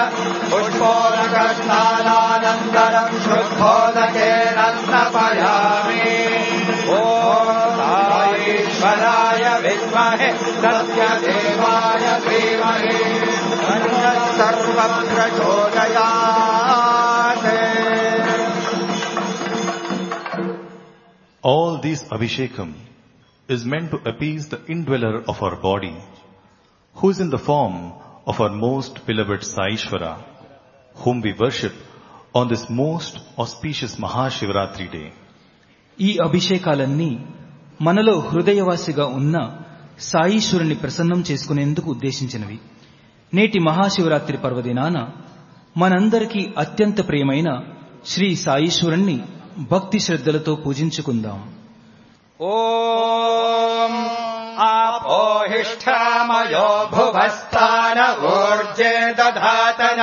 పుష్పోదకస్నానానంతరం శుద్ధోదకేన స్నపయామి. ఓం ఈశ్వరాయ విద్మహే సత్యదేవాయ ధీమహి తన్నః సర్వం ప్రచోదయాత్. All these Abhishekam is meant to appease the indweller of our body, who is in the form of our most beloved Saishvara, whom we worship on this most auspicious Mahashivratri day. ఈ అభిషేకాలన్నీ మనలో హృదయవాసిగా ఉన్న సాయీశ్వరుని ప్రసన్నం చేసుకునేందుకు ఉద్దేశించినవి. నేటి మహాశివరాత్రి పర్వదినాన మనందరికీ అత్యంత ప్రియమైన శ్రీ సాయీశ్వరుణ్ణి భక్తి శ్రద్ధలతో పూజించుకుందాం. ఓం ఆపోహిష్ఠామయో భువస్థాన ఊర్జే దధాతన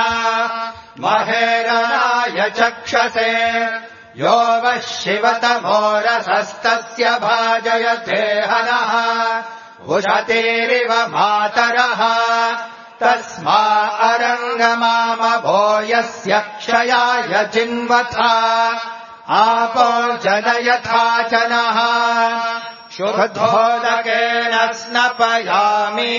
మహేరణాయ చక్షసే యో వః శివతమోరసస్తస్య భాజయతే హనః ఉషతేరివ మాతరః తస్మా అరంగమామభో యస్య క్షయాయ చిన్వథా आपो जनयथाचनः शुद्धोदकेन स्नपयामि.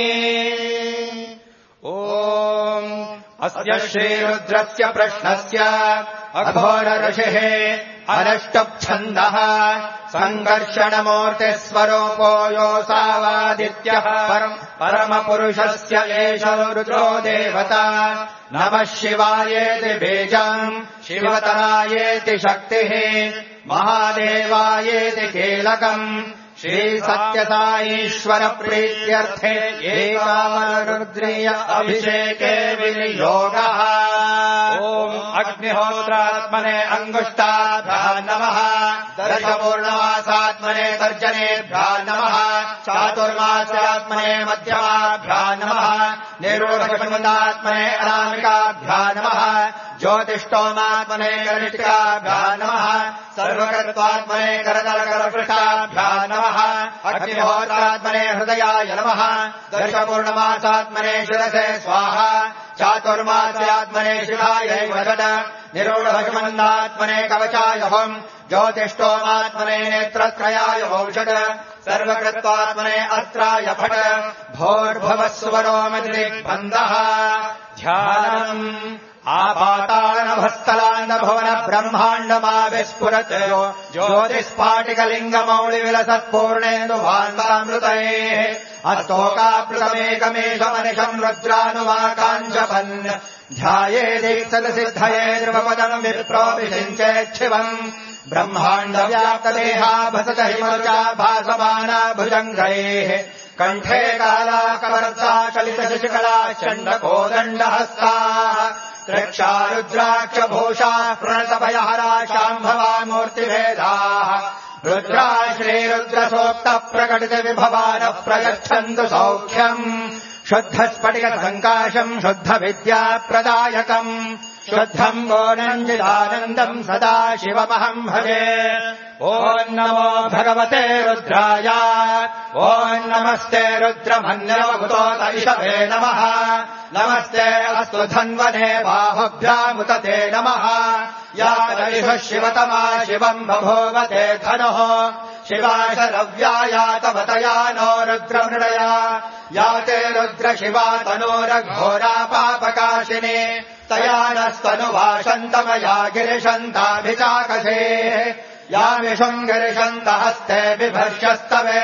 ओम अस्य श्रीरुद्रस्य प्रश्नस्य अघोर ऋषिः अनष्टच्छन्दः सङ्घर्षणमूर्तिस्वरूपो योऽसावादित्यः परमपुरुषस्य एष रुद्रो देवता. नमः शिवायेति बीजम् शिवतरायेति शक्तिः महादेवायेति कीलकम् श्रीसत्यसाईश्वर प्रीत्यर्थे एकामरुद्रीय अभिषेके विनियोगः. ओम् अग्निहोत्रात्मने अङ्गुष्टाभ्याम् नमः. दर्शपूर्णमासात्मने तर्जनेभ्याम् नमः. चातुर्मास्यात्मने मध्यमाभ्याम् नमः. निरूढकमन्दात्मने अनामिकाभ्याम् नमः. ज्योतिष्टोमात्मने कनिष्ठिकाभ्याम् नमः. सर्वकर्त्वात्मने करतलकरपृष्ठाभ्याम् नमः. अग्निहोत्रात्मने हृदयाय नमः. दर्शपूर्णमासात्मने शिरसे स्वाहा. चातुर्मास्यात्मने शिवायै वदन. निरूढभगमन्दात्मने कवचाय होम्. ज्योतिष्टोमात्मने नेत्रत्रयाय औषध. सर्वकृत्वात्मने अस्त्राय फट. भोर्भवस्वरोमदिग्बन्धः. ध्यानम् आपातानभस्थलान्दभवन ब्रह्माण्डमाविस्फुरत् ज्योतिस्फाटिकलिङ्गमौलिविलसत्पूर्णेन्दुभान्तामृतैः अस्तोकाप्लुतमेकमेषमनिशम् रुद्रानुवाकाञ्जपन् ध्यायेदीक्षतसिद्धये ध्रुवपदम् विप्रो विषिञ्चेच्छिवम् ब्रह्माण्डव्याप्तदेहा भसत हिमरुचा भासमाना भुजङ्गैः कण्ठे कालाकवर्ता कलितशिशिकला चण्डकोदण्डहस्ताः त्र्यक्षा रुद्राक्षभूषा प्रणतभयहरा शाम्भवा मूर्तिभेदाः रुद्रा श्रीरुद्रसोक्तप्रकटितविभवानः प्रयच्छन्तु सौख्यम् शुद्धस्फटिकसङ्काशम् शुद्धविद्याप्रदायकम् शुद्धम् गोनञ्जिदानन्दम् सदा शिवमहम् भजे ॐ नमो भगवते रुद्राय ॐ नमस्ते रुद्रमन्यवभूतो तैषवे नमः नमस्ते अस्तु धन्वने बाहुभ्यामुतते नमः या तैषः शिवतमा शिवम् बभूवते धनुः शिवा शरव्याया तवतया नो रुद्रमृडया या ते रुद्र शिवा तनोरघोरा पापकाशिनी तया नस्तनुवाशन्तमया गिरिशन्ताभिचाकसे या विषुम् गिरिशन्तहस्ते बिभर्षस्तवे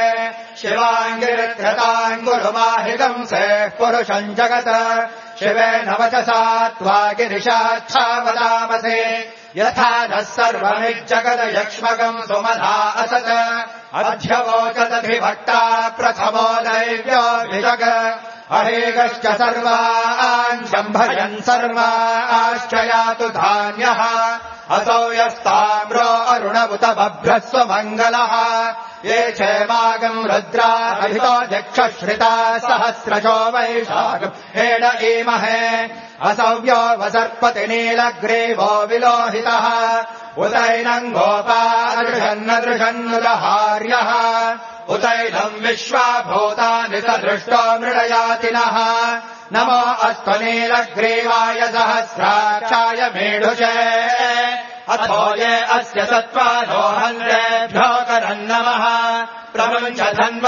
शिवाङ्गिरिधृताङ्गुरुमाहिगम् से पुरुषम् जगत् शिवेन वचसा त्वा गिरिशाच्छा वदामसे यथा नः सर्वमिज्जगदयक्ष्मकम् सुमधा असत् अध्यवोचदधिभक्ता प्रथमो दैव्योऽभिजग अहेगश्च सर्वान् शम्भयन् सर्वाश्च यातु धान्यः असौ यस्ताम्रो अरुणमुत बभ्रस्व मङ्गलः ये क्षेमागम् रुद्रा अभितो दक्षश्रिता सहस्रशो वैशाखम् हेड ईमहे असव्यो वसर्पति नीलग्रीवो विलोहितः उदैनम् गोपा दृशन्नुदहार्यः उदैनम् विश्वाभूतानि सदृष्टो मृडयातिनः नमो अस्तु नीलग्रीवाय सहस्राक्षाय मेढुषे अथो ये अस्य सत्त्वारोहन्रेभ्यो करम् नमः प्रमुञ्च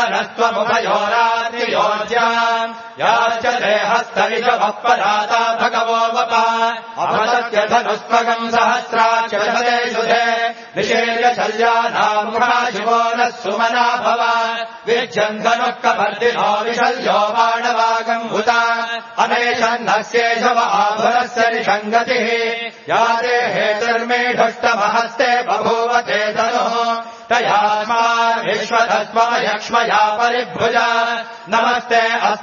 धन्वनस्त्वमुभयोरात्रियोज्याम् याश्च देहस्तविषवः पराता भगवो वपा अपसत्य धनुस्त्वगम् सहस्राक्षते सुधे निषेर्य शल्यानाम् शिवो नः सुमना भव विज्यम् धनुः कपर्दिनो विशल्यो बाणवागम् हुता अनेशन्नस्येषव आभुरस्य निषङ्गतिः या ते हेतुर्मेढुष्टमहस्ते बभूवते धनुः तयास्मान् विश्वधस्मयक्ष्मया परिभुज नमस्ते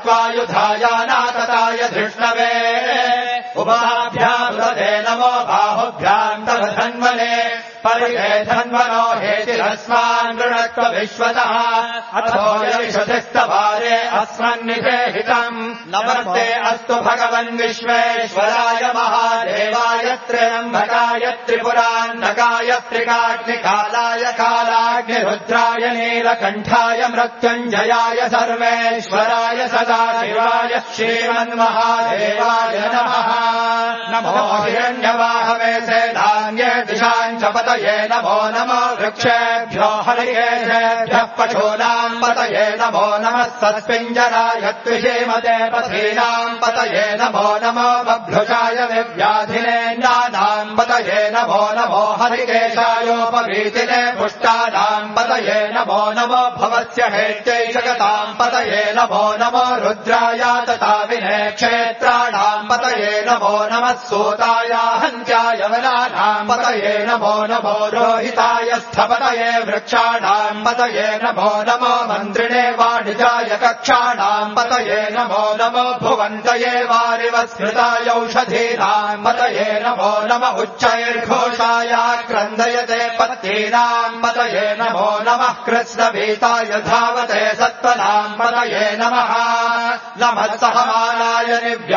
अस्त्वायुधायानातताय धृष्णवे उभाभ्याम् हृदे नमो बाहुभ्याम् तव धन्वने परिते धन्वनो हेतिरस्मान् गृणत्व विश्वतः अथो यविशुधिस्तवारे अस्मन्निषेहितम् नमस्ते अस्तु भगवन् विश्वेश्वराय महादेवाय त्र्यम्बकाय त्रिपुरान्धकाय त्रिकाग्निकालाय कालाग्निरुद्राय नीलकण्ठाय मृत्युञ्जयाय सर्वेश्वराय सदाशिवाय श्रीमन्महादेवाय नमः नमो हिरण्यवाहवे सेनान्ये दिशाञ्च पतये नमो नमो वृक्षेभ्यो हरिकेशेभ्यः पशूनाम् पतये नमो नमः सत्पिञ्जराय त्विषीमते पथीनाम् पतये नमो नमो बभ्रुषाय विव्याधिनेन्द्राणाम् पतये नमो नमो हरिकेशायोपवीतिने पुष्टानाम् पतये नमो नमो भवस्य हेत्यै जगताम् पतये नमो नमो रुद्राय तथा विने क्षेत्राणाम् पतये नमो नमः सूताय हन्त्याय वनानाम् पतये नमो नमो रोहिताय स्थपतये वृक्षाणाम् पतये नमो नमो मन्त्रिणे वाणिजाय कक्षाणाम् पतये नमो नमो भुवन्तये वारिवस्मृताय औषधीनाम् पतये नमो नम उच्चैर्घोषाय क्रन्दयते पत्तीनाम् पतये नमो नमः कृष्णभीताय धावते सत्त्वनाम् पतये नमः नमः सहमानाय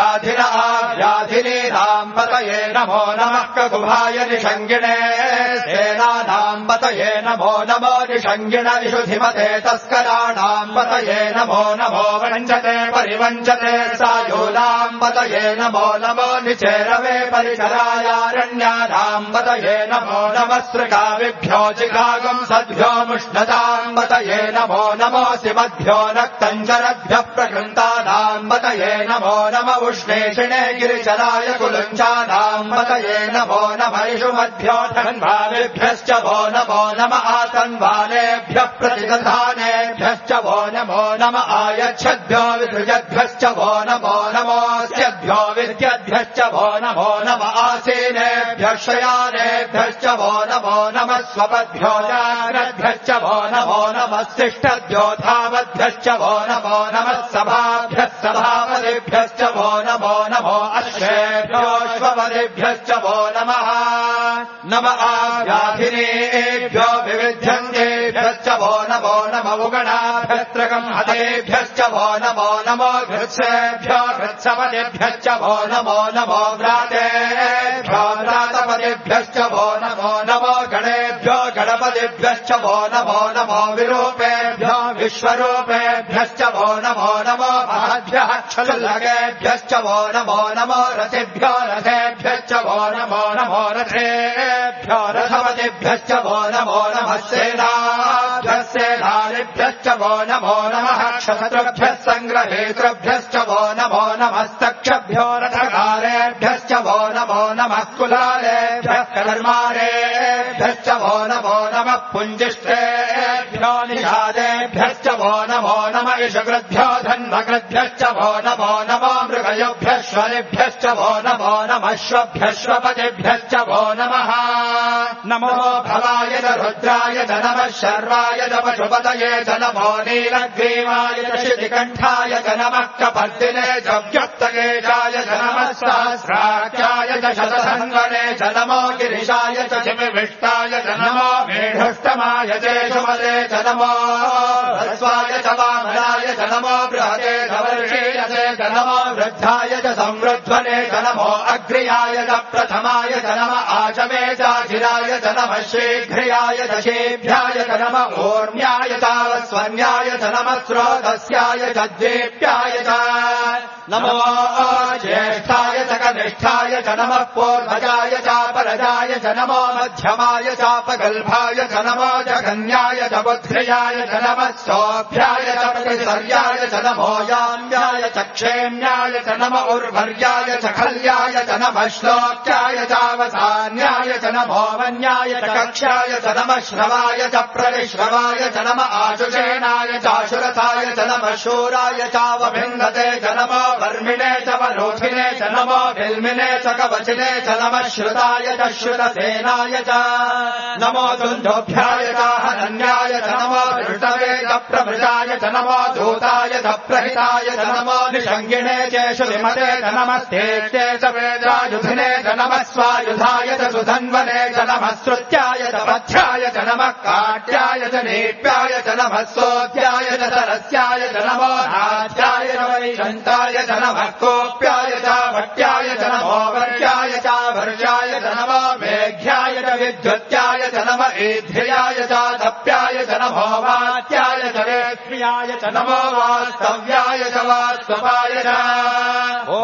निव्याधिनाव्याधिनीनाम् पतये नमो नमः ककुभाय निषङ्गिणे सेनानाम् पतये नमो नमो निषङ्गिण विशुधिमते तस्कराणाम् पतये नमो नमो वञ्चते परिवञ्चते सायूनाम् पतये नमो नमो निचेरवे परिचरायारण्यानाम् पतये नमो नमः सृगाविभ्यो जिघागम् सद्भ्यो मुष्णताम् पतये नमो नमोऽसि मध्यो नक्तञ्जरभ्यः प्रकृन्तानाम् कुलुञ्चानाम्बतये नमो नम उष्णेषिणे गिरिचराय कुलुञ्चानाम्बतये नमो नम इषुमद्भ्यो धन्वानेभ्यश्च वो नमो नम आतन्वानेभ्यः प्रतिदधानेभ्यश्च वो नमो नम आयच्छद्भ्यो विसृजद्भ्यश्च वो नमो नमोऽस्यद्भ्यो विद्यद्भ्यश्च वो नमो नम आसीनेभ्यः शयानेभ्यश्च वो नमो नमः स्वपद्भ्यो जाग्रद्भ्यश्च वो नमो नमः शिष्टद्भ्यो धावद्भ्यश्च वो नमो नमः सभाभ्यः सभापतिभ्यश्च वो नमो नमो अश्वेभ्योऽश्वपतिभ्यश्च वो नमः नम आव्याधिनेभ्यो विविध्यन्तेभ्यश्च वो नमो नम उगणाभ्यस्त्रकम् हतेभ्यश्च वो नमो नमो घृत्सेभ्यो घृत्सपतिभ्यश्च वो नमो नमो व्रातेभ्यो व्रातपतिभ्यश्च वो नमो नमो गणेभ्यो गणपतिभ्यश्च वो नमो नमो विरूपेभ्यो विश्वरूपेभ्यश्च वो नमो नमो महद्भ्यः क्षुल्लकेभ्यश्च वो नमो नमो रथेभ्यो रथेभ्यश्च वो नमो नमो रथेभ्यो रथपतिभ्यश्च वो नमो नमः सेनाभ्यः सेनानिभ्यश्च वो नमो नमः क्षत्रभ्यः सङ्ग्रहेतृभ्यश्च वो नमो नमस्तक्षभ्यो रथकारेभ्यश्च वो नमो नमः कुलालेभ्यः कर्मारेभ्यश्च वो नमो नमः पुञ्जिष्टेभ्यो निषादेभ्यश्च वो नमो नमः इषकृद्भ्यो धन्वकृद्भ्यश्च वो नमो नमो मृगयोभ्यः श्वरेभ्यश्च वो नमो नमः श्वभ्यश्वपतिभ्यश्च वो नमः नमो भवाय च रुद्राय च नमः शर्वाय च पशुपतये च नमो नीलग्रीवाय च शितिकण्ठाय च नमः कपर्दिने च व्युत्तकेशाय च नमः सहस्राख्याय च शतधन्वने च नमो गिरिशाय च चिमिविष्टाय च नमो मेढुष्टमाय चेषुमते च नमो ह्रस्वाय च वामनाय च नमो बृहते च वर्षीयते च नमो वृद्धाय च संवृध्वने च नमो अग्र्याय च प्रथमाय च नम आचमे चाचिराय च नमः शीघ्र्याय च शीभ्याय च नमः ऊर्म्याय चावस्वर्ण्याय च नमः स्रोतस्याय च द्वीप्याय च नमो ज्येष्ठाय च कनिष्ठाय च नमः पूर्वजाय चापरजाय च नमो मध्यमाय चापगल्भाय च नमो जगन्याय च बुद्ध्याय च नमः सौभ्याय च प्रतिसर्याय च नमो याम्याय च क्षेम्याय च नम उर्वर्याय च खल्याय च नमः श्लोक्याय चावसान्याय च नमो वन्याय च कक्ष्याय च नमः श्रवाय च प्रतिश्रवाय च नम आशुषेणाय चाशुरथाय च नमः शूराय चावभिन्दते च नमो वर्मिणे च वरोधिने च नमो विल्मिने च कवचिने च नमः श्रुताय च श्रुतसेनाय च नमो दुन्दोभ्याय च हनन्याय च नमो दृष्टवे च प्रभृताय च नमो दूताय च प्रहिताय च नमो निषङ्गिणे चेषु विमते च नमस्तेत्ये च वेदायुधिने च नमः स्वायुधाय च सुधन्वने च नमः श्रुत्याय च पथ्याय च नमः काट्याय च नीप्याय च नमः सोऽध्याय च सरस्याय च नमो नाट्याय च वैशन्ताय च नमः कोप्याय च भट्याय च नमो वर्ष्याय च वर्षाय च नमो मेघ्याय च विद्युत्याय च नम ईध्र्याय च दप्याय च नमो वात्याय च रेक्ष्म्याय च नमो वास्तव्याय च वास्तवाय च ॐ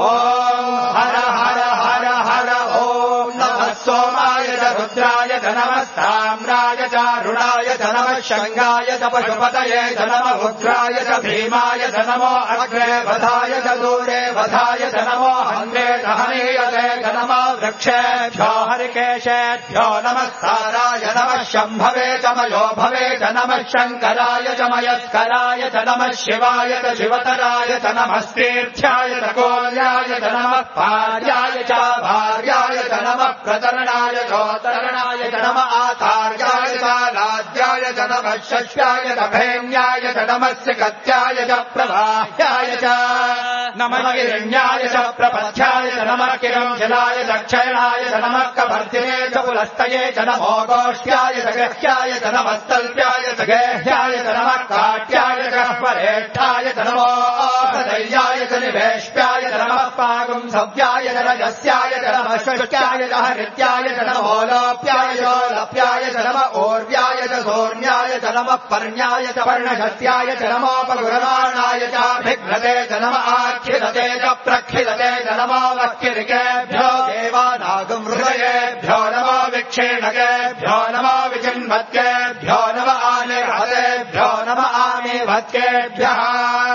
हर हर हर हर ॐ नमः सोमाय च रुद्राय च नमः साम्राय च रुणाय च नमः शङ्गाय च पशुपतये च नमः उग्राय च भीमाय च नमो अग्रे वधाय च दूरे वधाय च नमो हन्त्रे च हनीयते च नमो वृक्षेभ्यो हरिकेशेभ्यो नमः साराय नमः शम्भवे च मयो भवे च नमः शङ्कराय च मयस्कराय च नमः शिवाय च शिवतराय च नमः तीर्थ्याय च कोल्याय च नमः पार्याय च भार्याय च नमः प्रतरणाय चोत्तरणाय च नमः आचार्याय च राज्याय च नमः शश्याय च भेम्याय च नमः सिकत्याय च प्रवाह्याय च नमः हिरण्याय च प्रपथ्याय च नमः किरञ्जलाय च क्षयणाय च नमः कपर्दिने च पुलस्तये च नमो गोष्ठ्याय च गह्याय च नमः स्तल्प्याय च गेह्याय च नमः काट्याय च वरेष्ठाय च नमो हृदयाय च निवेश्याय च नमः पागुंसव्याय च रजस्याय च नमः शुष्क्याय च हरित्याय च नमो लोप्याय च लप्याय च नमः ओर्व्याय च सोर्ण्याय च नमः पर्ण्याय च पर्णशस्याय च नमो पगुरमाणाय च भिघ्नते च नमः आख्यदते च प्रक्षिदते च नमो वक्किरिकेभ्यो देवानागुमहृदयेभ्यो नमो विक्षेणकेभ्यो नमो विचिन्वत्केभ्यो नमः आनिर्हतेभ्यो नमः आमिवत्केभ्यः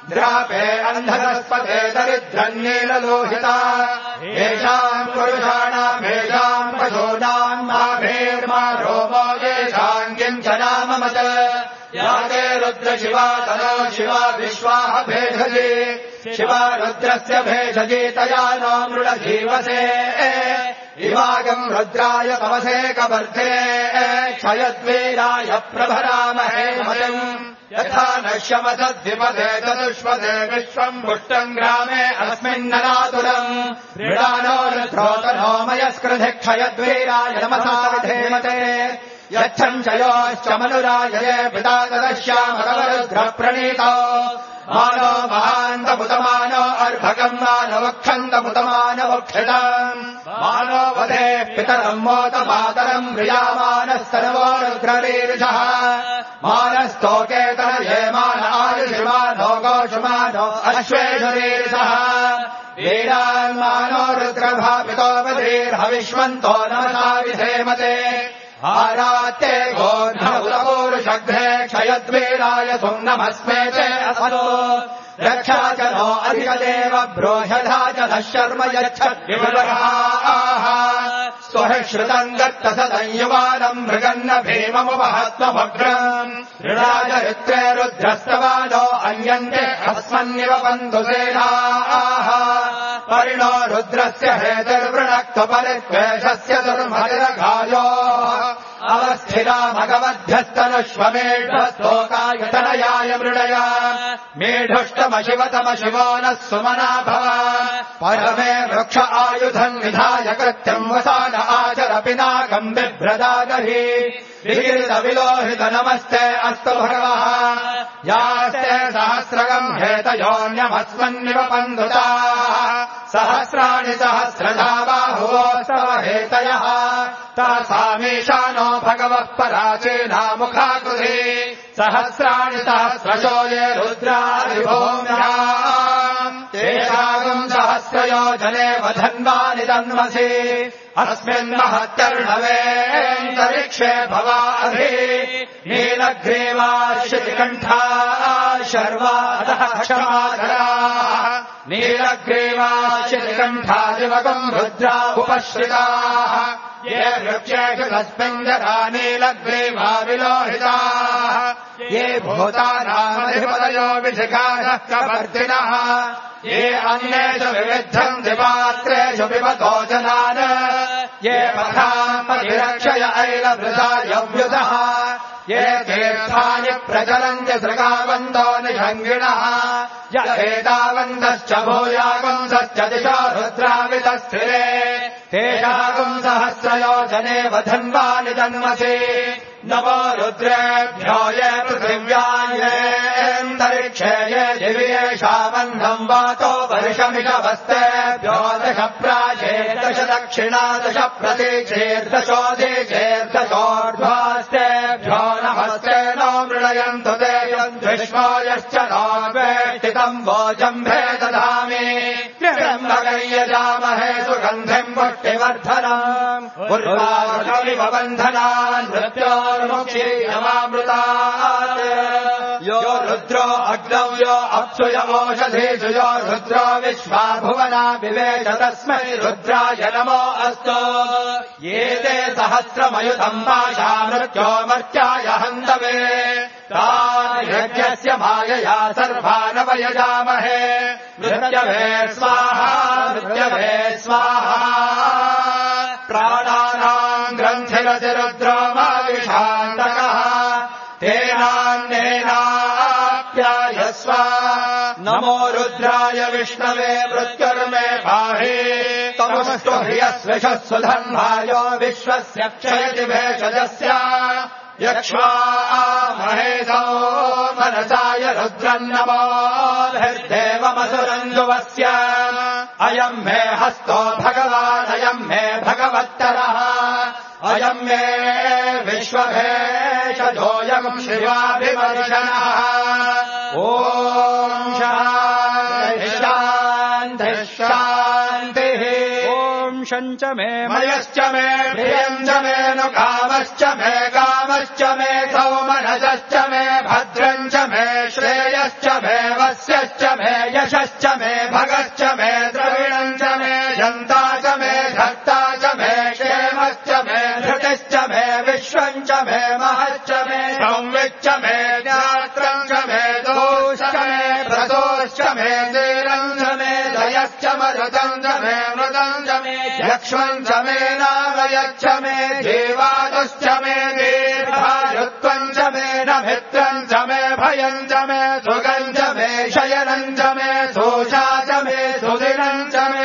द्रापे अन्धरस्पते दरिद्रन्नीललोहिता येषाम् पुरुषाणामेषाम् पशूनाम् माभेर्मा रोमो येषाम् किञ्चनाममत या ते रुद्रशिवा तनो शिवा विश्वाः भेषजी शिवा रुद्रस्य भेषजी तया नो मृडजीवसे इवागम् रुद्राय तमसे कवर्धे क्षयद्वीराय प्रभरामहे मतिम् यथा नश्यमसद्विपदे चतुष्पदे विश्वम् पुष्टम् ग्रामे अस्मिन्ननातुरम् मृडानो रुद्रोतनो मयस्कृधि क्षयद्वीराय नमसा विधेमते यच्छञ्चयोश्च मनुरायये पिता तदश्यामकवरुद्रप्रणीतो मानो महान्तमुतमानो अर्भकम् मानवक्षन्तमुतमानवक्षितम् मानो वधे पितरम् मोतमातरम् म्रियामानस्तनवो रुद्ररीरिषः मानस्तोकेतनये मान आयुषिमानो गोषुमानो अश्वेषरीरिषः वीरान्मानो रुद्रभापितोपदीर्हविष्मन्तो नमसा विधेमते आरात्ते गोर्धपुरुषघ्रे क्षयद्वीराय सुम्नमस्मे च असो रक्षा च नो अधिकदेव ब्रोषधा च नः शर्म यच्छद्विवरः स्वहश्रुतम् दत्तसदंयुवानम् मृगन्न भीममुपहत्मभग्रम् ऋणाजरित्रे रुद्रस्तवानो अन्यन्ते अस्मन्निव बन्धुसेनाः परिणो रुद्रस्य हेतुर्वृणक्तपरिद्वेषस्य दुर्मतिरघायो अवस्थिरा भगवध्यस्तनुष्वमेढस्तोकायतनयाय मृडय मेढुष्टमशिवतमशिवो नः सुमना भव परमे वृक्ष आयुधम् विधाय कृत्यम् वसान आचर पिनाकम् बिभ्रदागहि विलोहित नमस्ते अस्तु भगवः यास्ते सहस्रगम् हेतयोऽन्यमस्मन्निव बन्धुताः सहस्राणि सहस्रधा बाहुवोस्तव हेतयः तासामीशानो भगवः पराचीनामुखाकृति सहस्राणि सहस्रशो ये रुद्रादिभूम्याम् तेषागम् सहस्रयोजने वधन्वानि तन्मसि अस्मिन्महत्यर्णवेऽन्तरिक्षे भवाधि नीलग्रीवा श्रीकण्ठा शर्वा अधः क्षमाधरा नीलग्रीवा श्रीकण्ठादिवकम् रुद्रा उपश्रिताः ये वृक्षेषु तस्मिञ्जरा नीलग्रीवा विलोहिताः ये भूतानामधिपतयो विशिखाः कवर्तिनः ये अन्येषु विविद्धम् दिपात्रेषु पिबतो जनान् ये पथामधिरक्षय ऐलवृथा यव्युतः ये तीर्थानि प्रचलन्ति सृगावन्तो निषङ्गिणः य एतावन्तश्च भूयागुंसश्च दिशो रुद्रावितस्थिरे तेषागुम् सहस्रयोजने वधन्वानि तन्मसि नमो रुद्रेभ्यो ये पृथिव्याम् येऽन्तरिक्षे ये दिवि येषामन्धम् वातो वर्षमिषवस्तेभ्यो दश प्राचेर्दश दक्षिणा दश प्रतीचेर्दशोदीचेर्दशोर्ध्वास्तेभ्यो नमस्ते नो मृणयन्तु ते यद्विश्वो यश्च नो वेष्टितम् वोजम्भे दधामि ब्रह्मगय्यजामहे सुगन्धिम् पुष्टिवर्धनम् उर्वारुकमिव बन्धनान् मृत्योर्मुक्षीयमामृतात् यो रुद्रो अग्नौ यो अप्सु यमोषधीषु यो रुद्रो विश्वा भुवना विवेश तस्मै रुद्राय नमो अस्तु ये ते सहस्रमयुतम् पाशा मृत्यो मर्त्याय हन्तवे तान् यज्ञस्य मायया सर्वानवयजामहे मृत्यवे स्वाहा मृत्यवे स्वाहा प्राणानाम् ग्रन्थिरसि रुद्रो माविषान्तकः तेनान्नेनाप्यायस्व नमो रुद्राय विष्णवे मृत्युर्मे पाहि तमस्तु ह्रियस्विषस्व धर्मायो विश्वस्य क्षयति भेषजस्य यक्ष्वा महेशो मनसाय रुद्रम् नमोभिर्देवमसुरञ्जुवस्य अयम् मे हस्तो भगवान् अयम् मे भगवत्तरः अयम् मे विश्वभेषजोऽयम् शिवाभिमर्शनः ॐ शान्तिः शान्तिः शञ्च मे मयश्च मे प्रियम् च मे नु कामश्च मे कामश्च मे सौमनसश्च मे भद्रम् च मे श्रेय यश्च मे वस्यश्च मे यशश्च मे भगश्च मे द्रविणम् च मे जन्ता च मे धर्ता च मे क्षेमश्च मे धृतिश्च मे विश्वम् च मे महश्च मे संविच्च मे ज्ञात्रम् च मे दोश्च मे प्रदोश्च मे धीरम् च मे दयश्च मरुतम् च मे मृतम् च मे यक्ष्मम् च मे नामयच्च मे जीवादुश्च मे दीर्घायुत्वम् च मे नमित्रम् च मे भयम् च मे सुगम् च मे शयनम् च मे सोषा च मे सुदिनम् च मे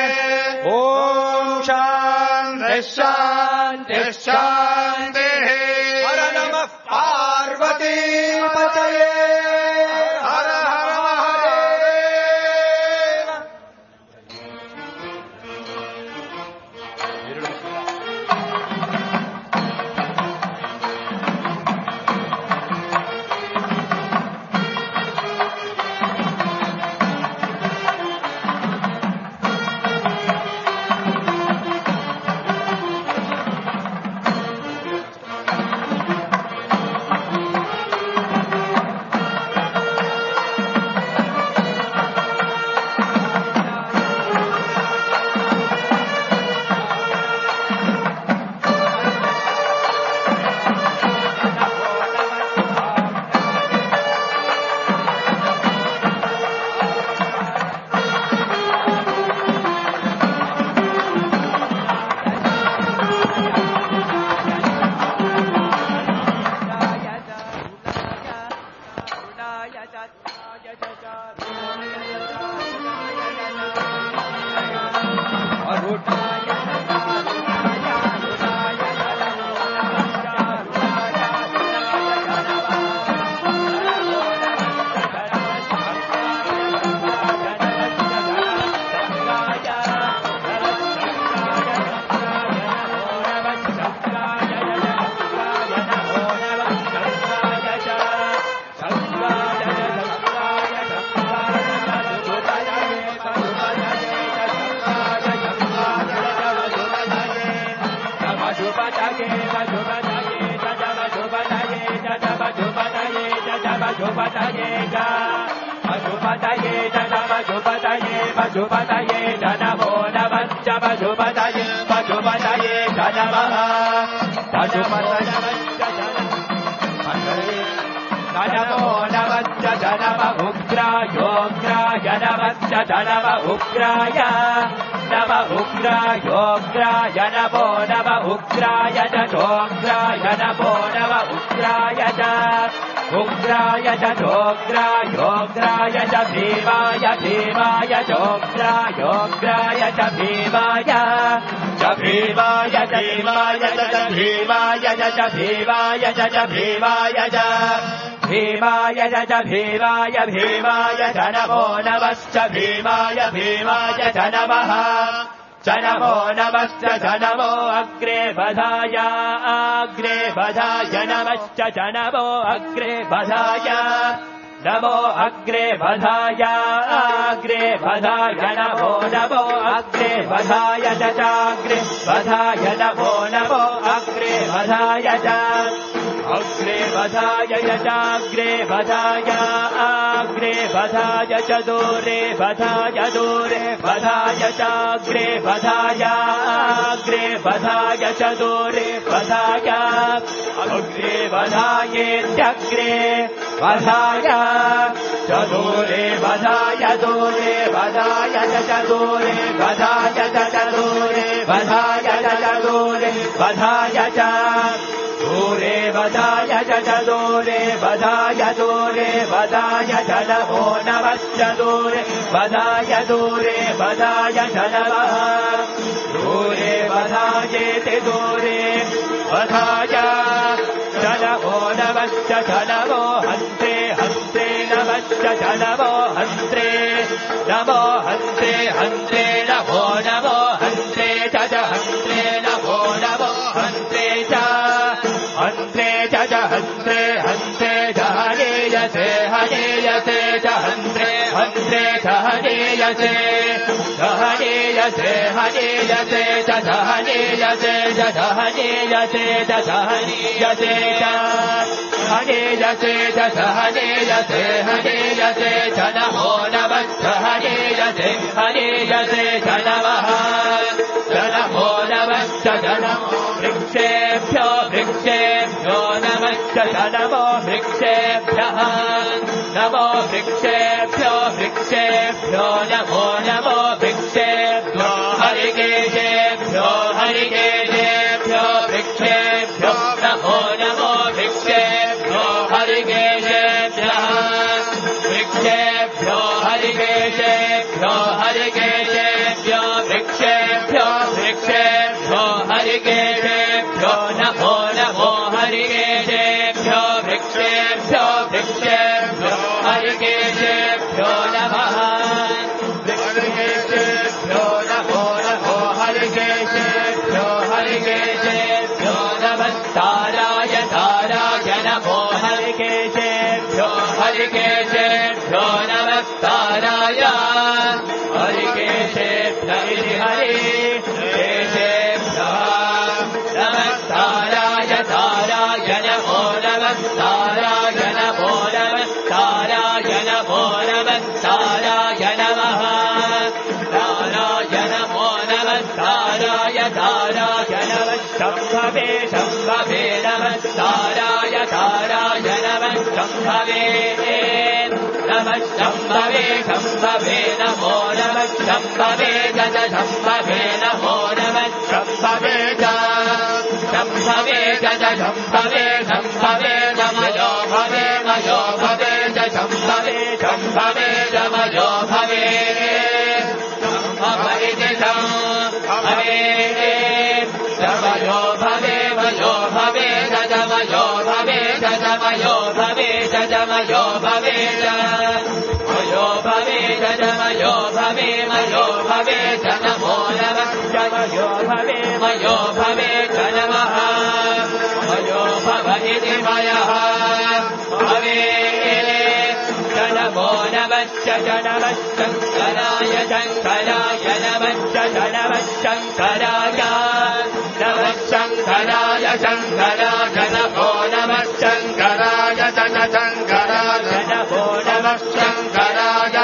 ॐ शान्तिः शान्तिः शान्तिः हर नमः पार्वती पतये हर हर महादेव नमो नमश्च नमो अग्रे बधाय नमश्च नमो अग्रे बधाय नमो अग्रे बधाय नमो नमो अग्रे बधाय चाग्रे बधाय नमो नमो अग्रे बधाय अग्रे बधाय चाग्रे बधाय अग्रे बधाय च दूरे बधाय चाग्रे बधाय अग्रे बधाय च दूरे बधाय अग्रे बधायेत्यग्रे बधाय चतुरे बधाय दूरे बधाय चतुरे बधाय चतुरे बधाय चतुरे बधाय च दूरे बधाय चतुरे बधाय दूरे बधाय नमो नमश्च दूरे बधाय बधाय नमः दूरे बधायेति दूरे बधाय नमो नमश्च नमो हन्ते नमश्च नमो हन्ते नमो हन्ते नमो हन्ते च हन्ते नमो हन्ते च हन्ते च हन्ते च हनेयसे च हन्ते हरियसे हरियसे हरियसे हरियसे हरियसे हरियसे हरियसे हरियसे हरियसे हरियसे नमो नमः हरियसे हरियसे नमः नमो नमः नमो वृक्षेभ्यो वृक्षेभ्यो नमः नमो वृक्षेभ्यः नमो वृक्षेभ्यो वृक्षेभ्यो नमो नमो वृक्षेभ्यो हरिकेशेभ्यो हरिकेशेभ्यो वृक्षेभ्यो नमो नमो वृक्षेभ्यो हरिकेशेभ्यः वृक्षेभ्यो हरिकेशेभ्यो हरिकेशेभ्यो वृक्षेभ्यो वृक्षेभ्यो हरिकेशेभ्यो नमो नमो हरिकेशेभ्यो वृक्षेभ्यो वृक्षेभ्यो हरिकेशेभ्यो नमः हरिकेशेभ्यो नमो नमो हरिकेशेभ्यो हरिकेशेभ्यो नमः ताराय ताराय नमो हरिकेशेभ्यो हरिकेशेभ्यो नमः ताराय हरिकेशेभ्यो हरिकेशेभ्यः नमः ताराय ताराय नमो नमः ताराय नमो नमः ताराय नमो नमः ताराय नमः ताराय नमो नमः ताराय ताराय नमः शम्भवे शम्भवे नमः ताराय ताराय नमः शम्भवे नमः शम्भवे शम्भवे नमो नमः शम्भवे गज शम्भवे नमो नमः शम्भवे शम्भवे गज शम्भवे शम्भवे नमयो भवे मयो भवे च शम्भवे शम्भवे नमयो भवे शम्भवे शम्भवे नमयो भवे मयो भवे जमयो भवे जमयो भवे जमयो भवे मयो भवे जमयो भवे मयो भवे नमो नमः जमयो भवे मयो भवे नमः मयो भवति मयः भवे नमो नमः नमः शङ्कराय शङ्कराय नमः नमः शङ्कराय नमः शङ्कराय शङ्कराय नमो नमः शङ्कराय शङ्कराय नमो नमः शङ्कराय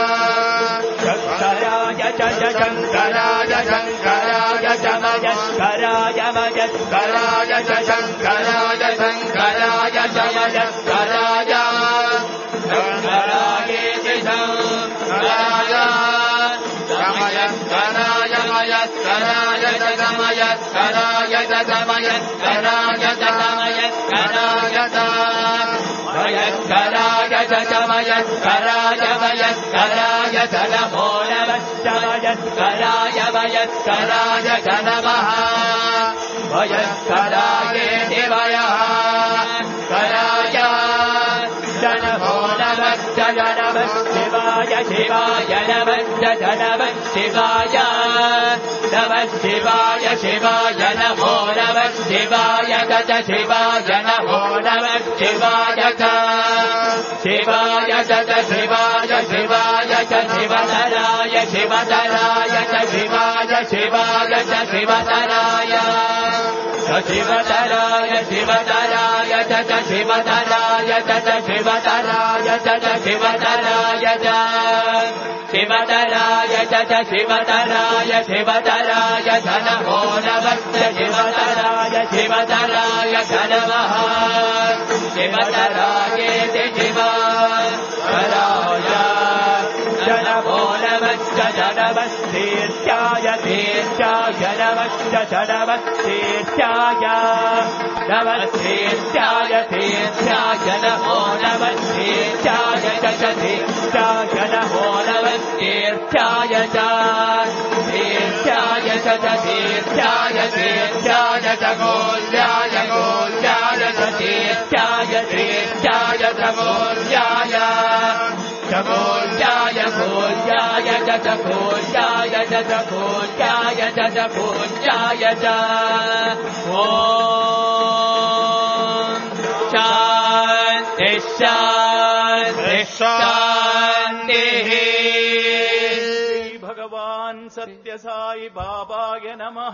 शङ्कराय शङ्कराय शङ्कराय मयस्कराय मयस्कराय शङ्कराय शङ्कराय मयस्कराय शङ्करायेति शङ्कराय मयस्कराय मयस्कराय जगमयस्कराय जगमयस्कराय जगमयस्कराय मयस्कराय जगमयस्कराय मयस्कराय नमो नमः मयस्कराय मयस्कराय नमः मयस्करायेति मयः कराय नमो नमः नमः शिवाय शिवाय नमः नमः शिवाय नमः शिवाय शिवाय नमो नमः शिवाय गज शिवाय नमो नमः शिवाय शिवाय गज शिवाय शिवाय च शिवतराय शिवतराय च शिवाय शिवाय च शिवतराय शिवतराय शिवतराय च शिवतराय च शिवतराय च शिवतराय च शिवतराय च शिवतराय शिवतराय नमो नमः शिवतराय शिवतराय नमः शिवतरायेति शिवतराय नमो नमः नमः तीर्थ्याय तीर्थ्याय नमः नमः तीर्थ्याय नमः तीर्थ्याय तीर्थ्याय नमो नमः तीर्थ्याय तीर्थ्याय नमो नमः तीर्थ्याय तीर्थ्याय तीर्थ्याय तीर्थ्याय गोल्याय गोल्याय तीर्थ्याय तीर्थ्याय गोल्याय गोल्याय गोल्याय गोल्याय गोल्याय गोल्याय ॐ शान्ति शान्ति शान्तिः। भगवान् सत्य साई बाबाय नमः।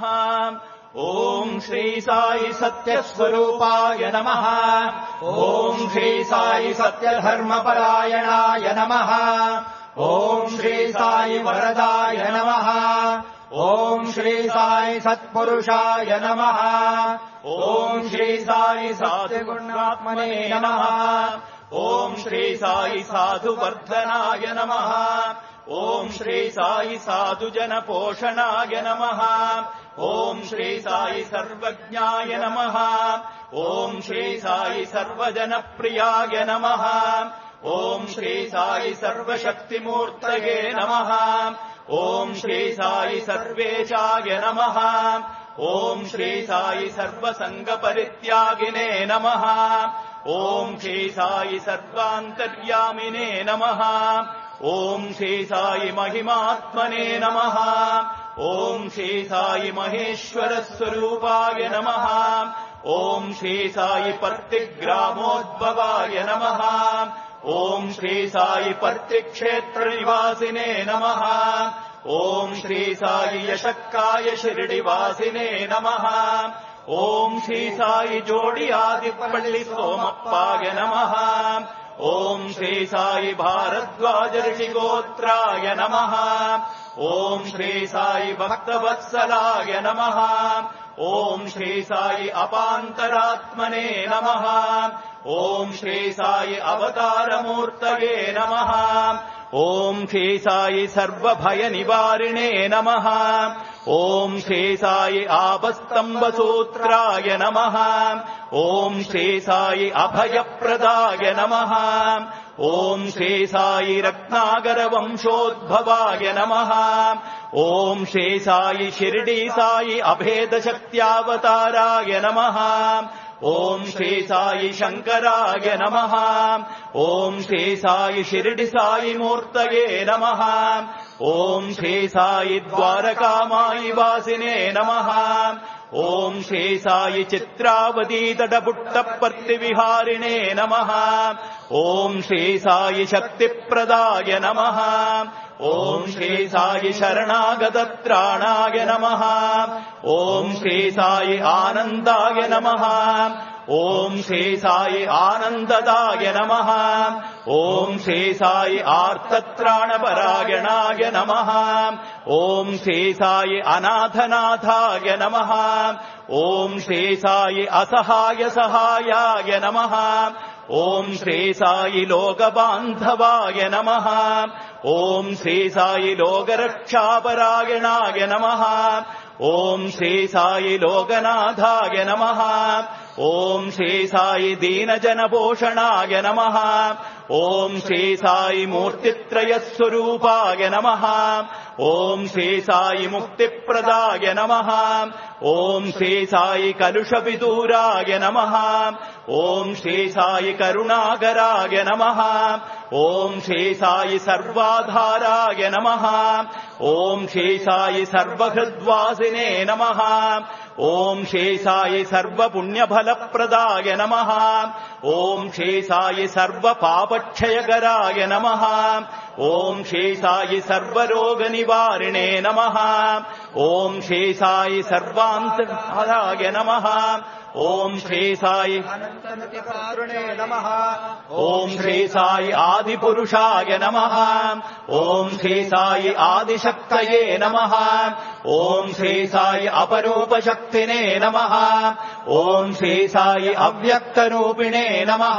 ॐ श्री साई सत्यस्वरूपाय नमः। ॐ श्री साई सत्यधर्मपरायणाय नमः। ॐ श्री साई वरदाय नमः। ॐ श्री साई सत्पुरुषाय नमः। ॐ श्री साई साधुगुणात्मने नमः। ॐ श्री साई साधुवर्धनाय नमः। ॐ श्री साई साधुजनपोषणाय नमः। ॐ श्री साई सर्वज्ञाय नमः। ॐ श्री साई सर्वजनप्रियाय नमः। ॐ श्री साई सर्वशक्तिमूर्तये नमः। ॐ श्री साई सर्वेशाय नमः। ॐ श्री साई सर्वसङ्गपरित्यागिने नमः। ॐ श्री साई सर्वान्तर्यामिने नमः। ॐ श्री साई महिमात्मने नमः। ॐ श्री साई महेश्वरस्वरूपाय नमः। ॐ श्री साई पर्तिग्रामोद्भवाय नमः। ॐ श्री साई पर्तिक्षेत्रनिवासिने नमः। ॐ श्री साई यशक्काय शिरडिवासिने नमः। ॐ श्री साई जोडि आदिपल्लि सोमप्पाय नमः। ॐ श्री साई भारद्वाज ऋषिगोत्राय नमः। ॐ श्री साई भक्तवत्सलाय नमः। ॐ श्री साई अपान्तरात्मने नमः। ॐ श्री साई अवतारमूर्तये नमः। ॐ श्री साई सर्वभयनिवारिणे नमः। ॐ श्री साई आपस्तम्भसूत्राय नमः। ॐ श्री साई अभयप्रदाय नमः। ॐ श्री साई रत्नाकरवंशोद्भवाय नमः। ॐ श्री साई शिरडी साई अभेदशक्त्यावताराय नमः। ॐ श्री साई शङ्कराय नमः। ॐ श्री साई शिरडी साई मूर्तये नमः। ॐ श्री साई द्वारकामायि वासिने नमः। ॐ श्री साई चित्रावती तटपुट्टपर्तिविहारिणे नमः। ॐ श्री साई शक्तिप्रदाय नमः। ॐ श्री साई शरणागतत्राणाय नमः। ॐ श्री साई आनन्दाय नमः। ॐ श्री साई आनन्ददाय नमः। ॐ श्री साई आर्तत्राणपरायणाय नमः। ॐ श्री साई अनाथनाथाय नमः। ॐ श्री साई असहाय सहायाय नमः। ॐ श्री साई लोकबान्धवाय नमः। ॐ श्री साई लोकरक्षापरायणाय नमः। ॐ श्री साई लोकनाथाय नमः। ॐ श्री साई दीनजनपोषणाय नमः। ॐ श्री साई मूर्तित्रयस्वरूपाय नमः। ॐ श्री साई मुक्तिप्रदाय नमः। ॐ श्री साई कलुषविदूराय नमः। ॐ श्री साई करुणाकराय नमः। ॐ श्री साई सर्वाधाराय नमः। ॐ श्री साई सर्वहृद्वासिने नमः। ॐ श्री साई सर्वपुण्यफलप्रदाय नमः। ॐ श्री साई सर्वपापक्षयकराय नमः। ॐ श्री साई सर्वरोगनिवारिणे नमः। ॐ श्री साई सर्वान्तराय नमः। ॐ श्री साई अनन्तनित्यकारुणे नमः। ॐ श्री साई आदिपुरुषाय नमः। ॐ श्री साई आदिशक्तये नमः। ॐ श्री साई अपरूपशक्तिने नमः। ॐ श्री साई अव्यक्तरूपिणे नमः।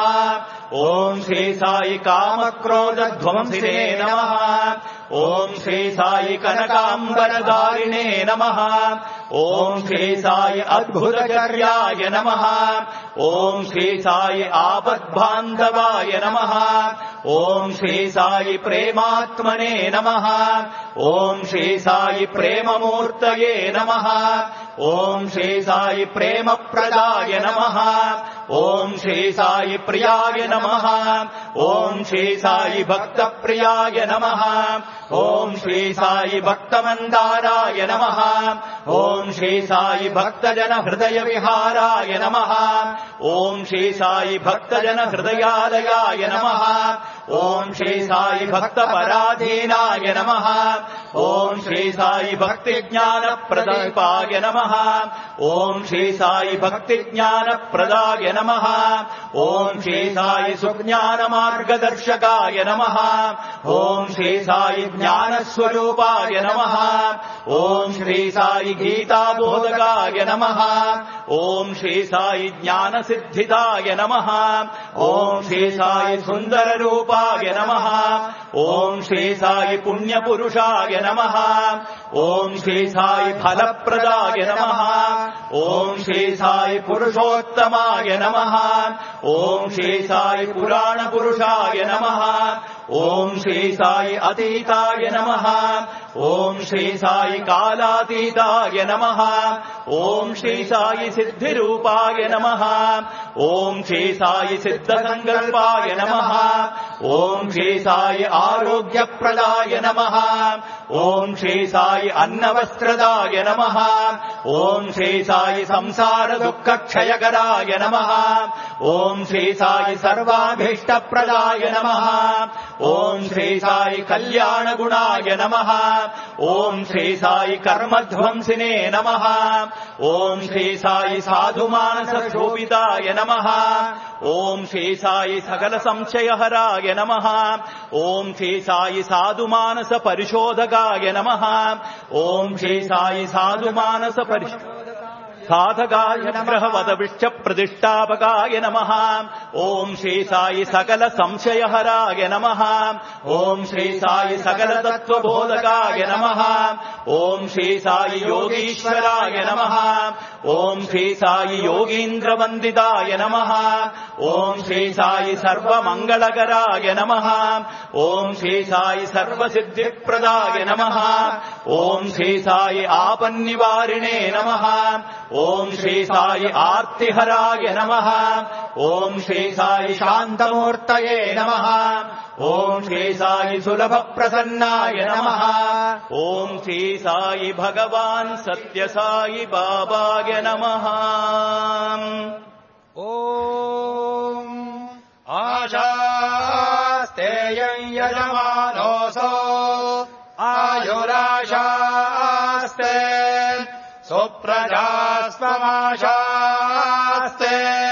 ॐ श्री साई कामक्रोधध्वंसिने नमः। ॐ श्री साई कनकाम्बरधारिणे नमः। ॐ श्री साई अद्भुतचर्याय नमः। ॐ श्री साई आपद्बान्धवाय नमः। ॐ श्री साई प्रेमात्मने नमः। ॐ श्री साई प्रेममूर्तये नमः। ॐ श्री साई प्रेमप्रदाय नमः। ఓం శ్రీ సాయి ప్రియాయ నమః. ఓం శ్రీ సాయి భక్త ప్రియాయ నమః. ఓం శ్రీ సాయి భక్తమందారాయ నమః. ఓం శ్రీ సాయి భక్తజన హృదయ విహారాయ నమః. ఓం శ్రీ సాయి భక్తజన హృదయాలయాయ నమః. ఓం శ్రీ సాయి భక్త పరాధీనాయ నమః. ఓం శ్రీ సాయి భక్తి జ్ఞాన ప్రదీపాయ నమః. ఓం శ్రీ సాయి భక్తి జ్ఞాన ప్రదాయ నమః. ఓం శ్రీ సాయి సుజ్ఞాన మార్గదర్శకాయ నమః. ఓం శ్రీ సాయి జ్ఞాన స్వరూపాయ నమః. ఓం శ్రీ సాయి గీతాబోధకాయ నమః. ఓం శ్రీ సాయి జ్ఞాన సిద్ధిదాయ నమః. ఓం శ్రీ సాయి సుందర రూపాయ నమః. ఓం శ్రీ సాయి పుణ్య పురుషాయ నమః. ఓం శ్రీ సాయి ఫలప్రదాయ నమః. ఓం శ్రీ సాయి పురుషోత్తమాయ నమః. ఓం శ్రీ సాయి పురాణ పురుషాయ నమః. ఓం శ్రీ సాయి అతీతాయ నమః. ఓం శ్రీ సాయి కాలాతీతాయ నమః. ఓం శ్రీ సాయి సిద్ధి రూపాయ నమః. ఓం శ్రీ సాయి సిద్ధ సంకల్పాయ నమః. ఓం శ్రీ సాయి ఆరోగ్యప్రదాయ నమః. ఓం శ్రీ సాయి అన్నవస్త్రదాయ నమః. ఓం శ్రీ సాయి సంసార దుఃఖ క్షయకరాయ నమః. ఓం శ్రీ సాయి సర్వాభీష్టప్రదాయ నమః. ఓం శ్రీ సాయి కళ్యాణ గుణాయ నమః. ఓం శ్రీ సాయి కర్మధ్వంసినే నమః. ఓం శ్రీ సాయి సాధుమానస శోభితాయ నమః. ఓం శ్రీ సాయి సకల సంశయహరాయ నమః. ఓం శ్రీ సాయి సాధుమానస పరిశోధకాయ నమః. ఓం శ్రీ సాయి సాధుమానస సాధకాయ గ్రహవదవిష్ట ప్రతిష్టాపకాయ నమః. ఓం శ్రీ సాయి సకల సంశయహరాయ నమః. ఓం శ్రీ సాయి సకల తత్వబోధకాయ నమః. ఓం శ్రీ సాయి యోగీశ్వరాయ నమః. ఓం శ్రీ సాయి యోగీంద్రవందితాయ నమః. ఓం శ్రీ సాయి సర్వమంగళకరాయ నమః. ఓం శ్రీ సాయి సర్వసిద్ధిప్రదాయ నమః. ఓం శ్రీ సాయి ఆపన్నివారిణే నమః. ఓం శ్రీ సాయి ఆర్తిహరాయ నమః. ఓం శ్రీ సాయి శాంతమూర్తయే నమః. ఓం శ్రీ సాయి సులభ ప్రసన్నాయ నమః. ఓం శ్రీ సాయి భగవాన్ సత్య సాయి బాబాయ నమః. ఓం ఆశాస్తేయం యజమానోసో ఆయురాశాస్తే సుప్రజాస్వమాశాస్తే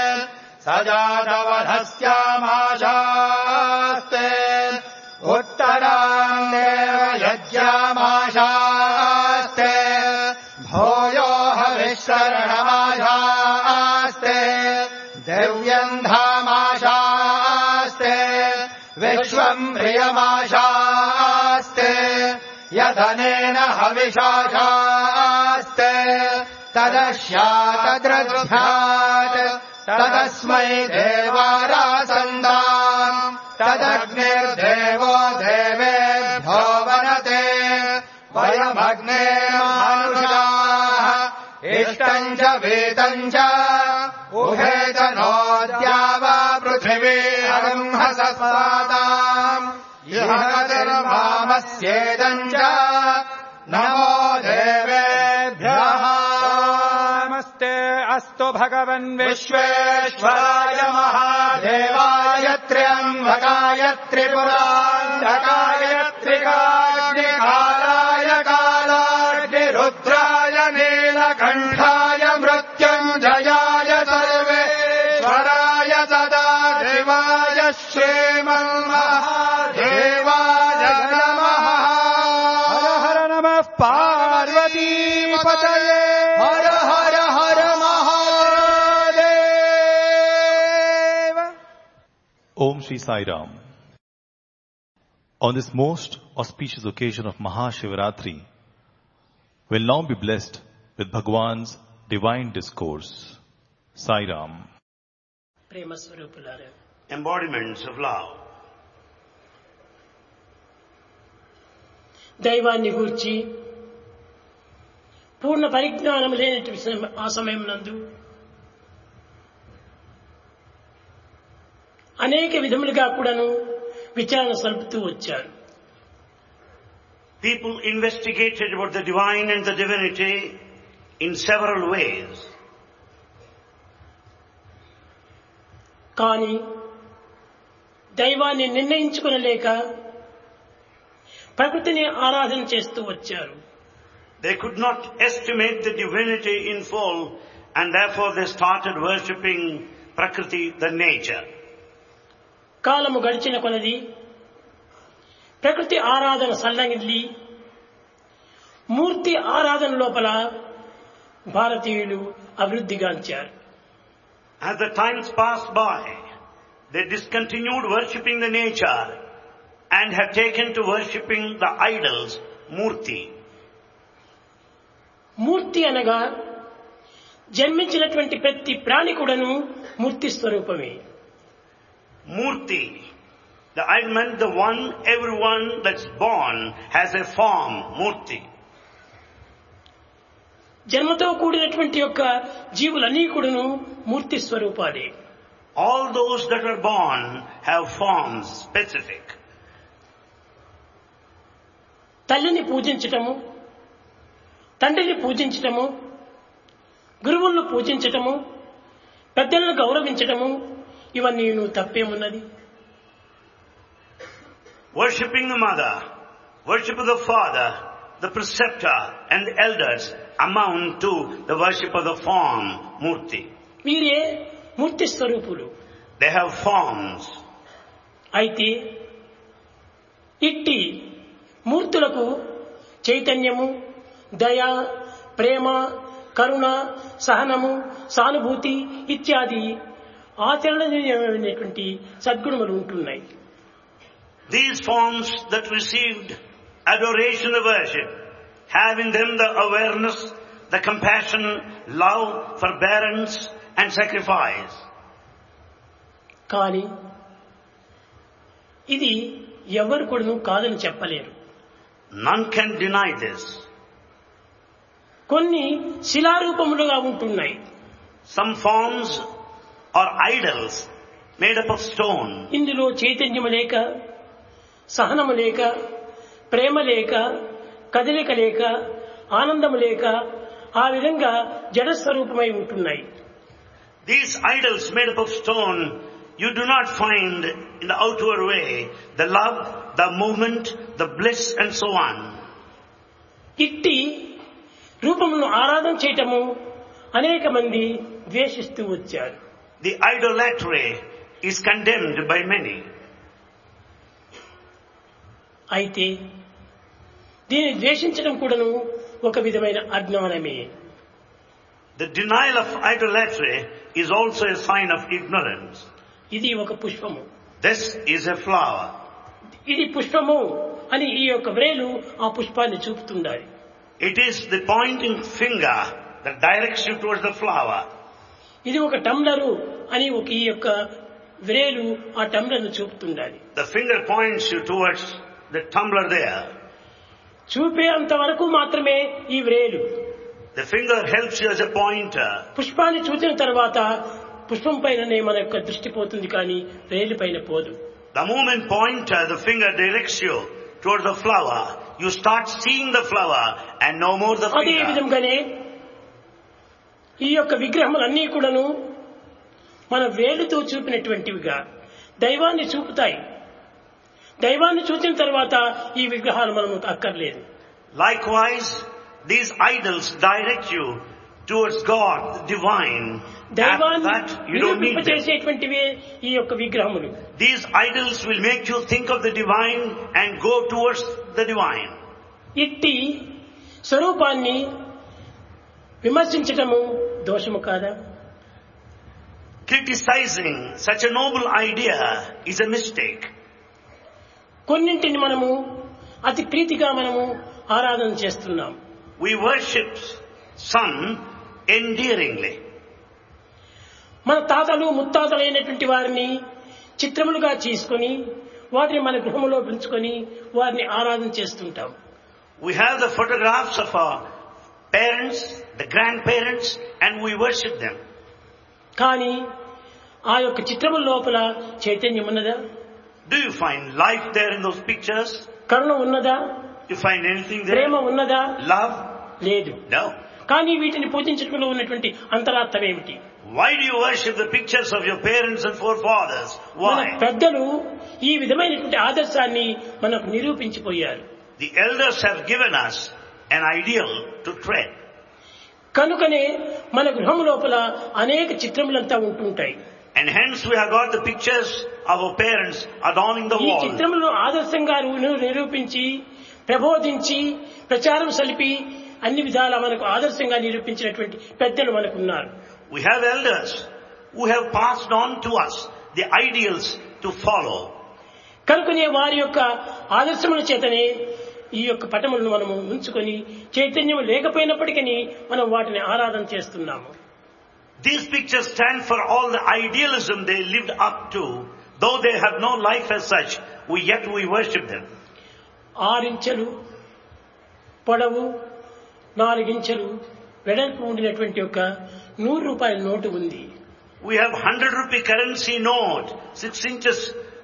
సజాతవధస్యామాశాస్తే ఉత్తరాం దేవ యజ్ఞామాశాస్తే భూయో హవిశ్వరణమాశాస్తే దివ్యం ధామాశాస్తే విశ్వం ప్రియమాశాస్తే యదనేన హవిషాశాస్తే తదశ్యాతద్రధ్యాత్ తదస్మై దేవారాసందాం తదగ్నిర్దేవో దేవేభ్యో వనతే వయమగ్నే మానుషాః ఇష్టం చ వీతం చ ఉభేత నోద్యావా పృథివీ అర్హసస్వాతాం ఇహగతిర్మామస్యేదం చ నమో దేవేభ్యః. నమస్తే అస్తు భగవన్ విశ్వేశ్వరాయ మహాదేవాయ త్ర్యంబకాయ త్రిపురాంధకాయ త్రికాగ్నికాలాయ కాలాగ్నిరుద్రాయ నీలకంఠాయ మృత్యుంజయాయ సర్వేశ్వరాయ సదాశివాయ శ్రీమన్మహాదేవాయ నమః. హర హర నమః పార్వతీపతయే. హర హర హర Mahadeva. Om Shri Sai Ram. On this most auspicious occasion of Mahashivaratri, will now be blessed with Bhagwan's divine discourse. Sai Ram. ప్రేమ స్వరూపులారా, embodiments of love. దైవాన్ని గూర్చి పూర్ణ పరిజ్ఞానం లేనటువంటి ఆ సమయం నందు అనేక విధములుగా కూడాను విచారణ సలుపుతూ వచ్చారు. People investigated about the divine and the divinity in several ways. కానీ దైవాన్ని నిర్ణయించుకొనలేక ప్రకృతిని ఆరాధన చేస్తూ వచ్చారు. They could not estimate the divinity in full, and therefore they started worshipping Prakriti, the nature. కాలము గడిచిన కొలది ప్రకృతి ఆరాధన సల్లంగిల్లి మూర్తి ఆరాధన లోపల భారతీయులు అభివృద్ధిగాంచారు. As the times passed by, they discontinued worshipping the nature and have taken to worshipping the idols, Murti. మూర్తి అనగా జన్మించినటువంటి ప్రతి ప్రాణి కూడాను మూర్తి స్వరూపమే. Murti, the element, the one, everyone that's born has a form, Murti. జన్మతో కూడినటువంటి యొక్క జీవులన్నీ కూడాను మూర్తి స్వరూపాలే. All those that are born have forms specific. తల్లిని పూజించటము, తండ్రిని పూజించటము, గురువులను పూజించటము, పెద్దలను గౌరవించటము, ఇవన్నీ తప్పేమున్నది? Worshipping the mother, worship of the father, the preceptor and the elders amount to the worship of the form, Murti. వీరే మూర్తి స్వరూపులు. They have forms. అయితే ఇట్టి మూర్తులకు చైతన్యము, దయ, ప్రేమ, కరుణ, సహనము, సానుభూతి ఇత్యాది ఆచరణీయమైనటువంటి సద్గుణములు ఉంటున్నాయి. These forms that received adoration of worship have in them the awareness, the compassion, love, forbearance and sacrifice. కానీ ఇది ఎవరు కూడాను కాదని చెప్పలేరు. None can deny this. కొన్ని శిలారూపములుగా ఉంటున్నాయి. Some forms are idols made up of stone. ఇందులో చైతన్యము లేక, సహనము లేక, ప్రేమ లేక, కదలిక లేక, ఆనందము లేక ఆ విధంగా జడస్వరూపమై ఉంటున్నాయి. These idols made up of stone, you do not find in the outward way the love, the movement, the bliss and so on. ఇట్టి రూపమును ఆరాధన చేయటము అనేక మంది ద్వేషిస్తూ వచ్చారు. The idolatry is condemned by many. అయితే దీన్ని ద్వేషించడం కూడాను ఒక విధమైన అజ్ఞానమే. The denial of idolatry is also a sign of ignorance. ఇది ఒక పుష్పము. This is a flower. ఇది పుష్పము అని ఈ యొక్క వ్రేలు ఆ పుష్పాన్ని చూపుతుండాలి. It is the pointing finger that directs you towards the flower. ఇది ఒక టంబ్లరు అని ఒక ఈ యొక్క వ్రేలు ఆ టంబ్లర్ను చూపుతుండాలి. The finger points you towards the tumbler there. చూపే అంత వరకు మాత్రమే ఈ వ్రేలు. The finger helps you as a pointer. పుష్పాన్ని చూసిన తర్వాత పుష్పం పైననే మన యొక్క దృష్టి పోతుంది, కానీ వ్రేలు పైన పోదు. The moment pointer, the finger directs you towards the flower, you start seeing the flower and no more the అదే finger. విధంగానే ఈ యొక్క విగ్రహములన్నీ కూడాను మన వేలుతో చూపినటువంటివిగా దైవాన్ని చూపుతాయి. దైవాన్ని చూసిన తర్వాత ఈ విగ్రహాలు మనకు అక్కర్లేదు. Likewise, these idols direct you towards God, the divine. After దైవాన్ని that, you don't need them. నిరూపింపచేసేటువంటివే ఈ యొక్క విగ్రహములు. These idols will make you think of the divine and go towards the divine. ఇట్టి స్వరూపాన్ని విమర్శించటము దోషము కాదా? Criticizing such a noble idea is a mistake. కొన్నింటిని మనము అతి ప్రీతిగా మనము ఆరాధన చేస్తున్నాం. We worship some endearingly. మన తాతలు ముత్తాతలైనటువంటి వారిని చిత్రములుగా చేసుకొని వాటిని మన గృహంలో పెంచుకొని వారిని ఆరాధన చేస్తుంటాం. We have the photographs of our parents, the grandparents, and we worship them. కానీ ఆ యొక్క చిత్రముల లోపల చైతన్యం ఉన్నదా? Do you find life there in those pictures? కరుణ ఉన్నదా? You find anything there? ప్రేమ ఉన్నదా? Love? లేదు. No. కానీ వీటిని పూజించడంలో ఉన్నటువంటి అంతరార్థం ఏమిటి? Why do you worship the pictures of your parents and forefathers? మన Why? పెద్దలు ఈ విధమైనటువంటి ఆదర్శాన్ని మనకు నిరూపించిపోయారు. The elders have given us an ideal to tread. కనుకనే మన గృహం లోపల అనేక చిత్రములంతా ఉంటుంటాయి. And hence we have got the pictures of our parents adorning the ఈ wall. చిత్రములను ఆదర్శంగా నిరూపించి ప్రబోధించి ప్రచారం సలిపి అన్ని విధాల మనకు ఆదర్శంగా నిరూపించినటువంటి పెద్దలు మనకున్నారు. We have elders who have passed on to us the ideals to follow. కనుకనే వారి యొక్క ఆదర్శముల చేతనే ఈ యొక్క పటములను మనము ఉంచుకొని చైతన్యం లేకపోయినప్పటికీ మనం వాటిని ఆరాధన చేస్తున్నాము. These pictures stand for all the idealism they lived up to. Though they have no life as such, yet we worship them. 6 ఇంచెలు పొడవు 4 ఇంచెలు వెడల్పు ఉండినటువంటి ఒక 100 రూపాయల నోటు ఉంది. We have 100 rupee currency note, 6 inches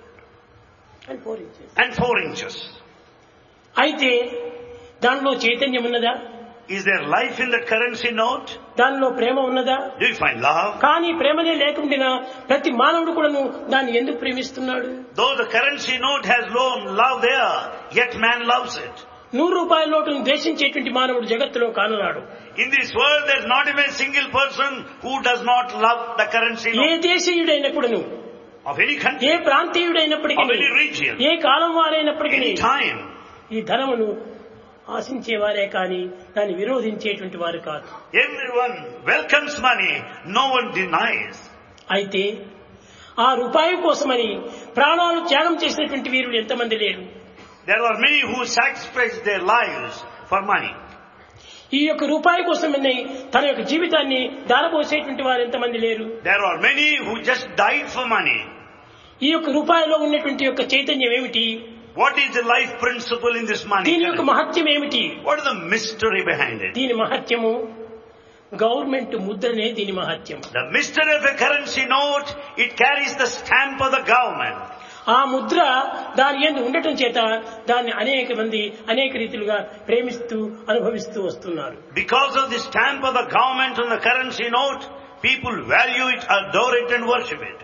and 4 inches. అయితే దానిలో చైతన్యం ఉన్నదా? Is there life in the currency note? దానిలో ప్రేమ ఉన్నదా? Do you find love? కానీ ప్రేమనే లేకుండా ప్రతి మానవుడు కూడాను దాన్ని ఎందుకు ప్రేమిస్తున్నాడు? Though the currency note has no love there, yet man loves it. 100 రూపాయల నోటును ద్వేషించేటువంటి మానవుడు జగత్తులో కానరాడు. In this world there is not even a single person who does not love the currency A note. దేశీయుడైనప్పుడును Of any country, A ప్రాంతీయుడైనప్పటికీ of any region, A column వారైనప్పటికీ any time. ఈ ధనమును ఆశించేవారే కానీ దాన్ని విరోధించేటువంటి వారు కాదు. Everyone welcomes money, no one denies. అయితే ఆ రూపాయి కోసమని ప్రాణాలు త్యాగం చేసినటువంటి వీరులు ఎంతమంది లేరు? There are many who sacrifice their lives for money. ఈ యొక్క రూపాయి కోసమని తన యొక్క జీవితాన్ని దారపోసేటువంటి వారు ఎంతమంది లేరు? There are many who just died for money. ఈ యొక్క రూపాయిలో ఉన్నటువంటి యొక్క చైతన్యం ఏమిటి? What is the life principle in this money? దీని యొక్క మహత్యం ఏమిటి? What is the mystery behind it? దీని మహత్యము గవర్నమెంట్ ముద్రనే దీని మహత్యం. The mystery of a currency note, it carries the stamp of the government. ఆ ముద్ర దాని యందు ఉండటం చేత దాన్ని అనేక మంది అనేక రీతిలుగా ప్రేమిస్తూ అనుభవిస్తూ వస్తున్నారు. Because of the stamp of the government on the currency note, people value it, adore it and worship it.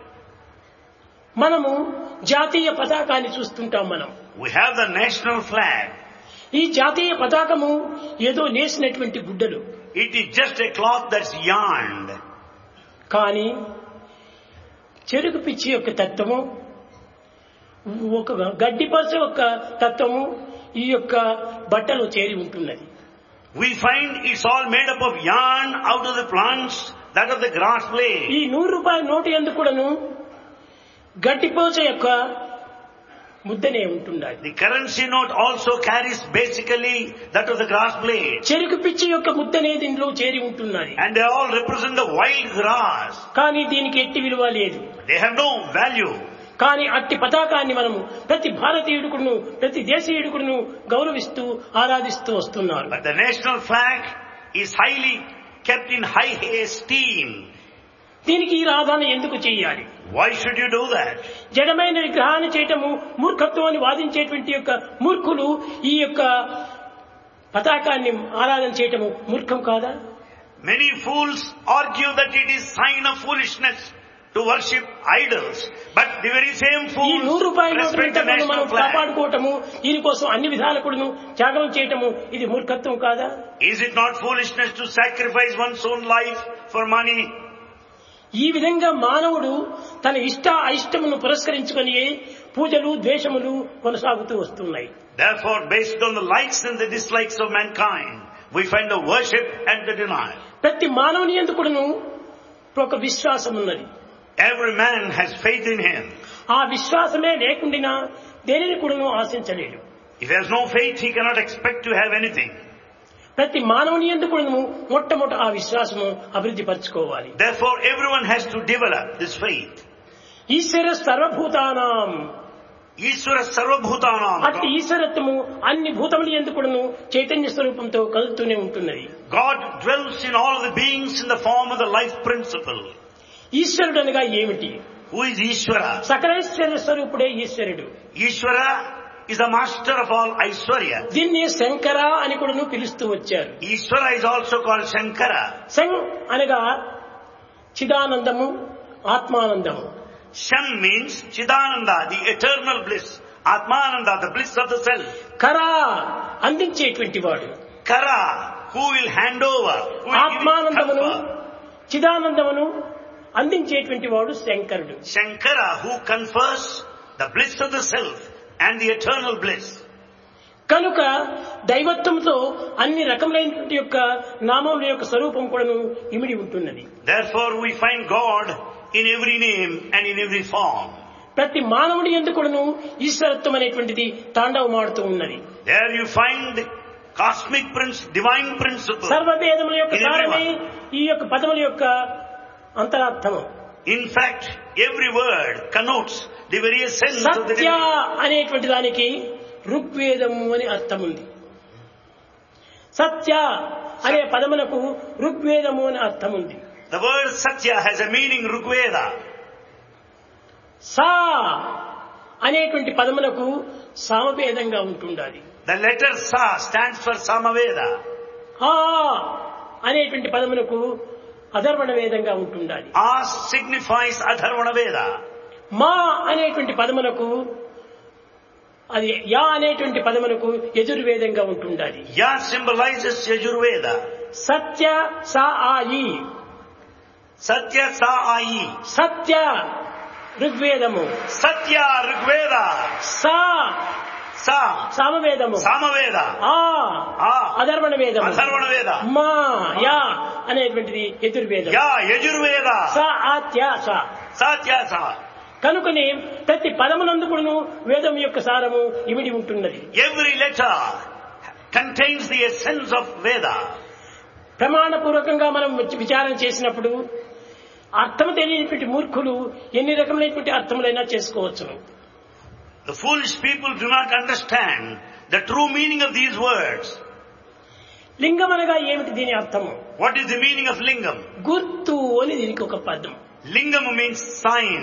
మనము జాతీయ పతాకాన్ని చూస్తుంటాం. మనం We have the national flag. ఈ జాతీయ పతాకము ఏదో నేసినటువంటి గుడ్డలు. It is just a cloth that's yarned. కానీ చెరుకు పిచ్చి యొక్క తత్వము, ఒక గడ్డిపరచ యొక్క తత్వము ఈ యొక్క బట్టలో చేరి ఉంటున్నది. We find it's all made up of yarn out of the plants, that of the grass blade. ఈ 100 రూపాయల నోటు యందు కూడాను గడ్డిపోచ యొక్క ముద్దనే ఉంటుండాలి. The currency note also carries basically that of the grass blade. చెరుకు పిచ్చి యొక్క ముద్దనే దీనిలో చేరి ఉంటున్నది. And they all represent the wild grass. కానీ దీనికి ఎట్టి విలువ లేదు. They have no value. కానీ అట్టి పతాకాన్ని మనము ప్రతి భారతీయుడుకును ప్రతి దేశీయుడుకును గౌరవిస్తూ ఆరాధిస్తూ వస్తున్నారు. But the national flag is highly kept in high esteem. దీనికి ఈ ఆరాధన ఎందుకు చేయాలి? Why should you do that? జడమైన విగ్రహాన్ని చేయటము మూర్ఖత్వం అని వాదించేటువంటి యొక్క మూర్ఖులు ఈ యొక్క పతాకాన్ని ఆరాధన చేయటము మూర్ఖం కాదా? Many fools argue that it is sign of foolishness to worship idols. But the very same ఈ fools 100 రూపాయల respect the మనం national flag. కాపాడుకోవటము, దీనికోసం అన్ని విధాలకుడును త్యాగం చేయటము ఇది మూర్ఖత్వం కాదా? Is it not foolishness to sacrifice one's own life for money? ఈ విధంగా మానవుడు తన ఇష్ట అయిష్టమును పురస్కరించుకొని పూజలు ద్వేషములు కొనసాగుతూ వస్తున్నాయి. Therefore, based on the likes and the dislikes of mankind, we find the worship and the denial. ప్రతి మానవుని యందు కూడాను ఒక విశ్వాసం ఉన్నది. Every man has faith in him. ఆ విశ్వాసమే లేకుండా దేనిని కూడాను ఆశించలేడు. If he has no faith, he cannot expect to have anything. ప్రతి మానవుని యందు కూడాను మొట్టమొదట ఆ విశ్వాసము అభివృద్ధి పరచుకోవాలి. Therefore, everyone has to develop this faith. ఈశ్వర సర్వభూతానాం, Ishvara Sarvabhutanam. అట్టి ఈశ్వరత్వము అన్ని భూతముల యందు కూడాను చైతన్య స్వరూపంతో కలుగుతూనే ఉంటున్నది. God dwells in all of the beings in the form of the life principle. ఈశ్వరుడు అనగా ఏమిటి? Who is Ishvara? సకలైశ్వర్య స్వరూపుడే ఈశ్వరుడు. Ishvara is the master of all Aishwarya. దీన్ని శంకర అని కూడా పిలుస్తూ వచ్చారు. Ishvara is also called Shankara. శం అనగా చిదానందము, ఆత్మానందము. Sham means Chidananda, the eternal bliss. Atmananda, the bliss of the self. కరా అందించేటువంటి వాడు. Kara, who will hand over, who will give it ఆత్మానందమును, comfort. చిదానందమును అందించేటువంటి వాడు శంకరుడు. Shankara, who confers the bliss of the self and the eternal bliss. కనుక దైవత్వంతో అన్ని రకములైనటువంటి యొక్క నామముల యొక్క స్వరూపం కూడాను ఇమిడి ఉంటున్నది. Therefore we find God in every name and in every form. ప్రతి మానవుడి యందు కూడాను ఈశ్వరత్వం అనేటువంటిది తాండవమాడుతూ ఉన్నది. There you find cosmic divine principle. సర్వవేదముల యొక్క సారమే ఈ యొక్క పదముల యొక్క అంతరార్థము. In fact, every word connotes the very essence of the Satya divinity. అనేటువంటి దానికి ఋగ్వేదము అని అర్థం ఉంది. సత్య అనే పదములకు ఋగ్వేదము అని అర్థం ఉంది. The word Satya has a meaning Rigveda. సా అనేటువంటి పదములకు సామవేదంగా ఉంటుండాలి. The letter Sa stands for Samaveda. ఆ అనేటువంటి పదములకు అధర్వణ వేదంగా ఉంటుండాలి. As signifies Atharvana Veda. మా అనేటువంటి పదములకు అది యా అనేటువంటి పదములకు యజుర్వేదంగా ఉంటుండాలి. Ya symbolizes Yajurveda. సత్య సా ఆయి, Satya Sa Ayi. సత్య ఋగ్వేదము, Satya Rigveda. సా Sa సామవేదము, Samaveda. ఆ ఆ అధర్వణ వేదము, Atharvana Veda. మా యా అనేటువంటిది యజుర్వేదం. Ya Yajurveda. సా ఆత్య సా. Satya Sa. కనుకనే ప్రతి పదమునందుకును వేదం యొక్క సారము ఇమిడి ఉంటున్నది. Every letter contains the essence of Veda. ప్రమాణపూర్వకంగా మనం విచారణ చేసినప్పుడు అర్థం తెలియనటువంటి మూర్ఖులు ఎన్ని రకములైనటువంటి అర్థములైనా చేసుకోవచ్చు. The foolish people do not understand the true meaning of these words. లింగం అనగా ఏమిటి? దీని అర్థము What is the meaning of lingam? గుర్తు అని దీనికి ఒక పదం. Lingam means sign.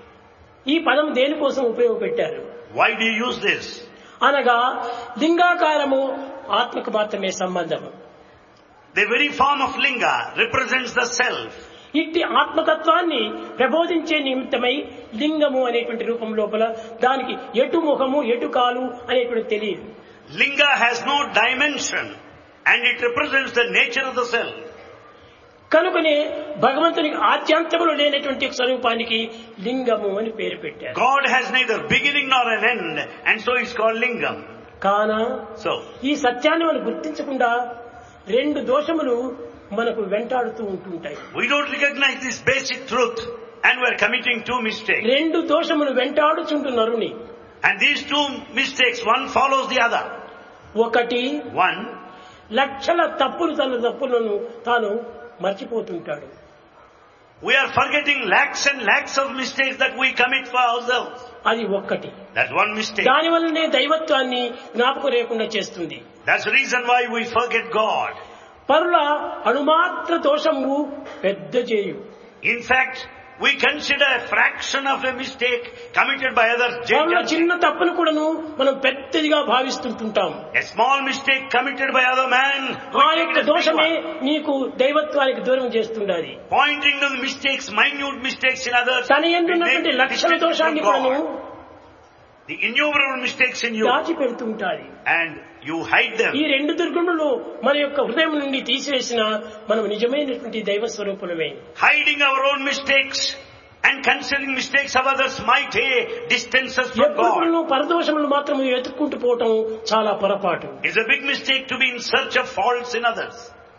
ఈ పదం దేనికోసం ఉపయోగపెట్టారు Why do you use this? అనగా లింగాకారము ఆత్మకు మాత్రమే సంబంధము. The very form of linga represents the self. ఇట్టి ఆత్మతత్వాన్ని ప్రబోధించే నిమిత్తమై లింగము అనేటువంటి రూపం లోపల దానికి ఎటు ముఖము ఎటు కాలు అనేటువంటి తెలియదు. Linga has no dimension and it represents the nature of the self. కనుకనే భగవంతునికి ఆద్యాంతములు లేనటువంటి స్వరూపానికి లింగము అని పేరు పెట్టారు. God has neither beginning nor an end and so it's called lingam. కానా So, ఈ సత్యాన్ని మనం గుర్తించకుండా రెండు దోషములు మనకు వెంటాడుతూ ఉంటుంటాయి. we don't recognize this basic truth and we're committing two mistakes. రెండు దోషములు వెంటాడుచుంటు నరుని. And these two mistakes, one follows the other. ఒకటి One, లక్షల తన తప్పులను తాను మర్చిపోతుంటాడు. we are forgetting lakhs and lakhs of mistakes that we commit for ourselves. అది ఒక్కటి. That's one mistake. దాని వల్లనే దైవత్వాన్ని జ్ఞాపకం లేకుండా చేస్తుంది. That's the reason why we forget God. పరుల అణుమాత్ర దోషము పెద్ద చేయు. In fact, we consider a fraction of a mistake committed by others. పరుల చిన్న తప్పును కూడాను మనం పెద్దదిగా భావిస్తుంటాం. A small mistake committed by other man, ఆ యొక్క దోషమే నీకు దైవత్వానికి దూరం చేస్తుండాలి. pointing to the mistakes, minute mistakes in others. తన యందున్నటువంటి లక్షల దోషాన్ని కూడాను The innumerable mistakes in you, దాచి పెడుతుంటాది. and you hide them. ఈ రెండు దుర్గుణులు మన యొక్క హృదయం నుండి తీసివేసిన మనం నిజమైనటువంటి దైవ స్వరూపులమే. Hiding our own mistakes and concealing mistakes of others might distance us from God. ఎప్పుడు పరదోషములు మాత్రం వెతుక్కుంటూ పోవటం చాలా పొరపాటు. It's a big mistake to be in search of faults in others.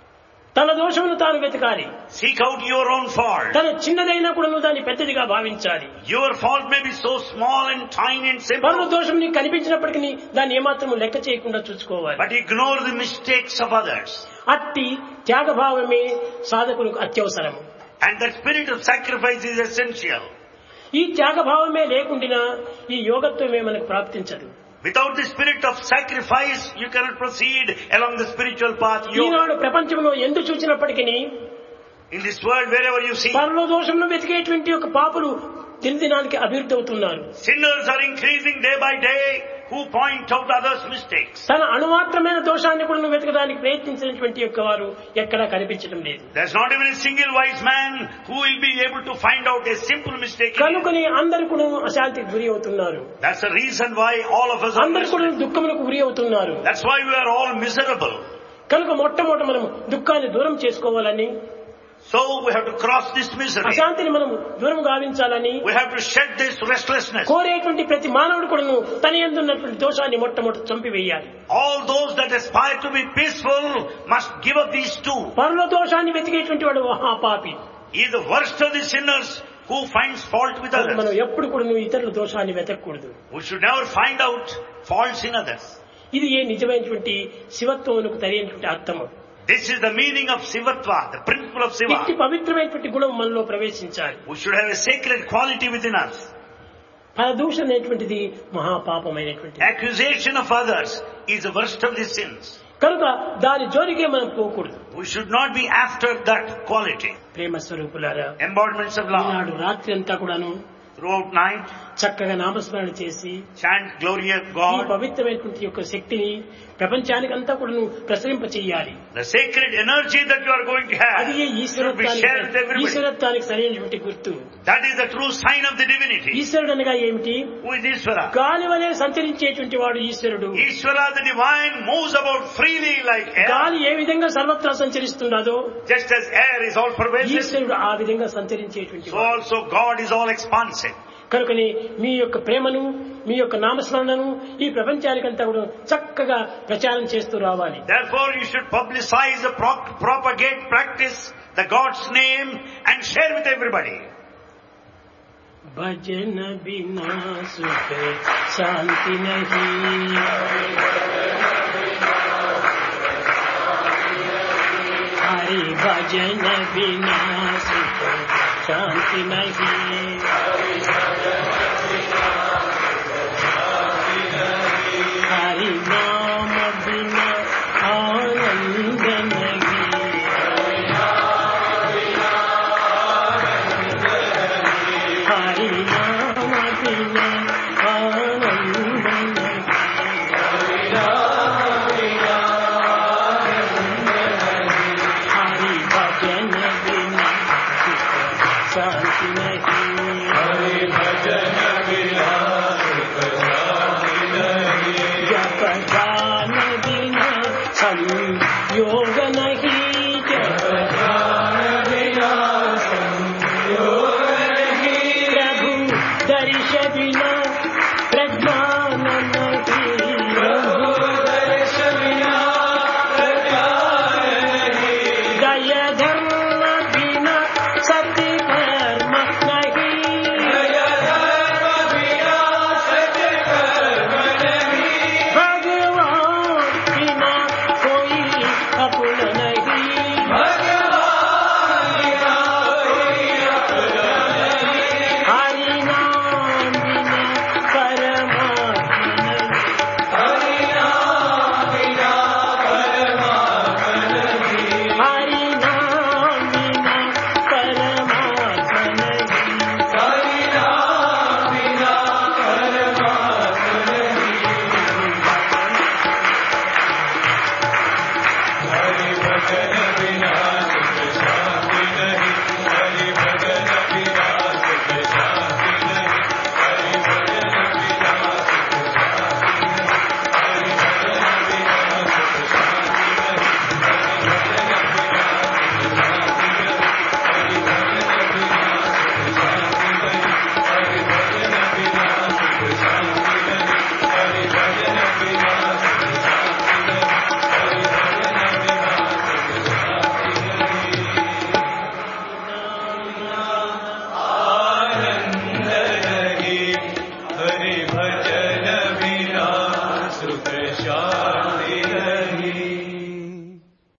తన దోషమును తాను వెతకాలి. Seek out your own fault. తన చిన్నదైనా కూడా దాన్ని పెద్దదిగా భావించాలి. Your fault may be so small and tiny and simple. పరుల దోషం నీకు కనిపించినప్పటికీ దాన్ని ఏమాత్రం లెక్క చేయకుండా చూసుకోవాలి. But ignore the mistakes of others. అట్టి త్యాగభావమే సాధకులకు అత్యవసరము. And that spirit of sacrifice is essential. ఈ త్యాగభావమే లేకుండా ఈ యోగత్వమే మనకు ప్రాప్తించదు. Without the spirit of sacrifice, you cannot proceed along the spiritual path. ఈనాడు ప్రపంచంలో ఎందు చూసినప్పటికీ In this world, wherever you see, పరలో దోషంలో వెతికేటువంటి ఒక పాపులు దినదినానికి అభివృద్ధి అవుతున్నారు. sinners are increasing day by day who point out others' mistakes. తన అణుమాత్రమైన దోషాన్ని కూడా వెతకడానికి ప్రయత్నించినటువంటి యొక్క వారు ఎక్కడా కనిపించడం లేదు. There's not even a single wise man who will be able to find out a simple mistake. కనుకొని అందరు కూడా అశాంతికి గురి అవుతున్నారు. That's the reason why all of us are అందరు కూడా miserable. దుఃఖములకు గురి అవుతున్నారు. That's why we are all miserable. కనుక మొట్టమొదట మనం దుఃఖాన్ని దూరం చేసుకోవాలని, So we have to cross this misery. అశాంతిని మనం దూరం గావించాలని, We have to shed this restlessness. కోరేటువంటి ప్రతి మానవుడు కూడా తన యందు ఉన్నటువంటి దోషాన్ని మొట్టమొదటి చంపివేయాలి. All those that aspire to be peaceful must give up these two. పరలో దోషాన్ని వెతికేటువంటి వాడు మహాపాపి. He is the worst of the sinners who finds fault with మనం others. ఎప్పుడు కూడా ఇతరుల దోషాన్ని వెతకూడదు. We should never find out faults in others. ఇది ఏ నిజమైనటువంటి శివత్వమునకు తెలియనటువంటి అర్థము. This is the meaning of Sivatva, the principle of Siva. ఇట్టి పవిత్రమైనటువంటి గుణం మనలో ప్రవేశించాలి. We should have a sacred quality within us. పరదూషణ అనేటువంటిది మహాపాపమైనటువంటిది. Accusation of others is the worst of the sins. కనుక దాని జోలికే మనం పోకూడదు. We should not be after that quality. ప్రేమ స్వరూపులారా, Embodiments of love. ఈనాడు రాత్రి అంతా కూడాను Throughout night, చక్కగా నామస్మరణ చేసి chant glory of ఈ God. పవిత్రమైనటువంటి యొక్క శక్తిని ప్రపంచానికి అంతా కూడా ప్రసరింప చెయ్యాలి. The sacred energy that you are going to అది have should be ఈశ్వరత్వానికి shared with everybody. ఈశ్వరత్వానికి సరైనటువంటి గుర్తు. That is the true sign of the divinity. ఈశ్వరుడు అనగా ఏమిటి? Who is Ishvara? గాలి వలె సంచరించేటువంటి వాడు ఈశ్వరుడు. Ishvara, the divine, moves about freely like air. గాలి ఏ విధంగా సర్వత్రా సంచరిస్తున్నదో Just as air is all pervasive, ఈశ్వరుడు ఆ విధంగా సంచరించేటువంటి so వాడు. also God is all expansive. కనుకని మీ యొక్క ప్రేమను, మీ యొక్క నామస్మరణను ఈ ప్రపంచానికంతా కూడా చక్కగా ప్రచారం చేస్తూ రావాలి. Therefore, you should publicize, propagate, practice the God's name and share with everybody. భజన బినా సుఖ శాంతి నహీ, హరి భజన బినా సుఖ శాంతి నహీ, హరి నామ బినా ఆనంద నహీ, హరి నామ బినా ఆనంద నహీ, హరి భజన బినా శాంతి నహీ, జప గాన బినా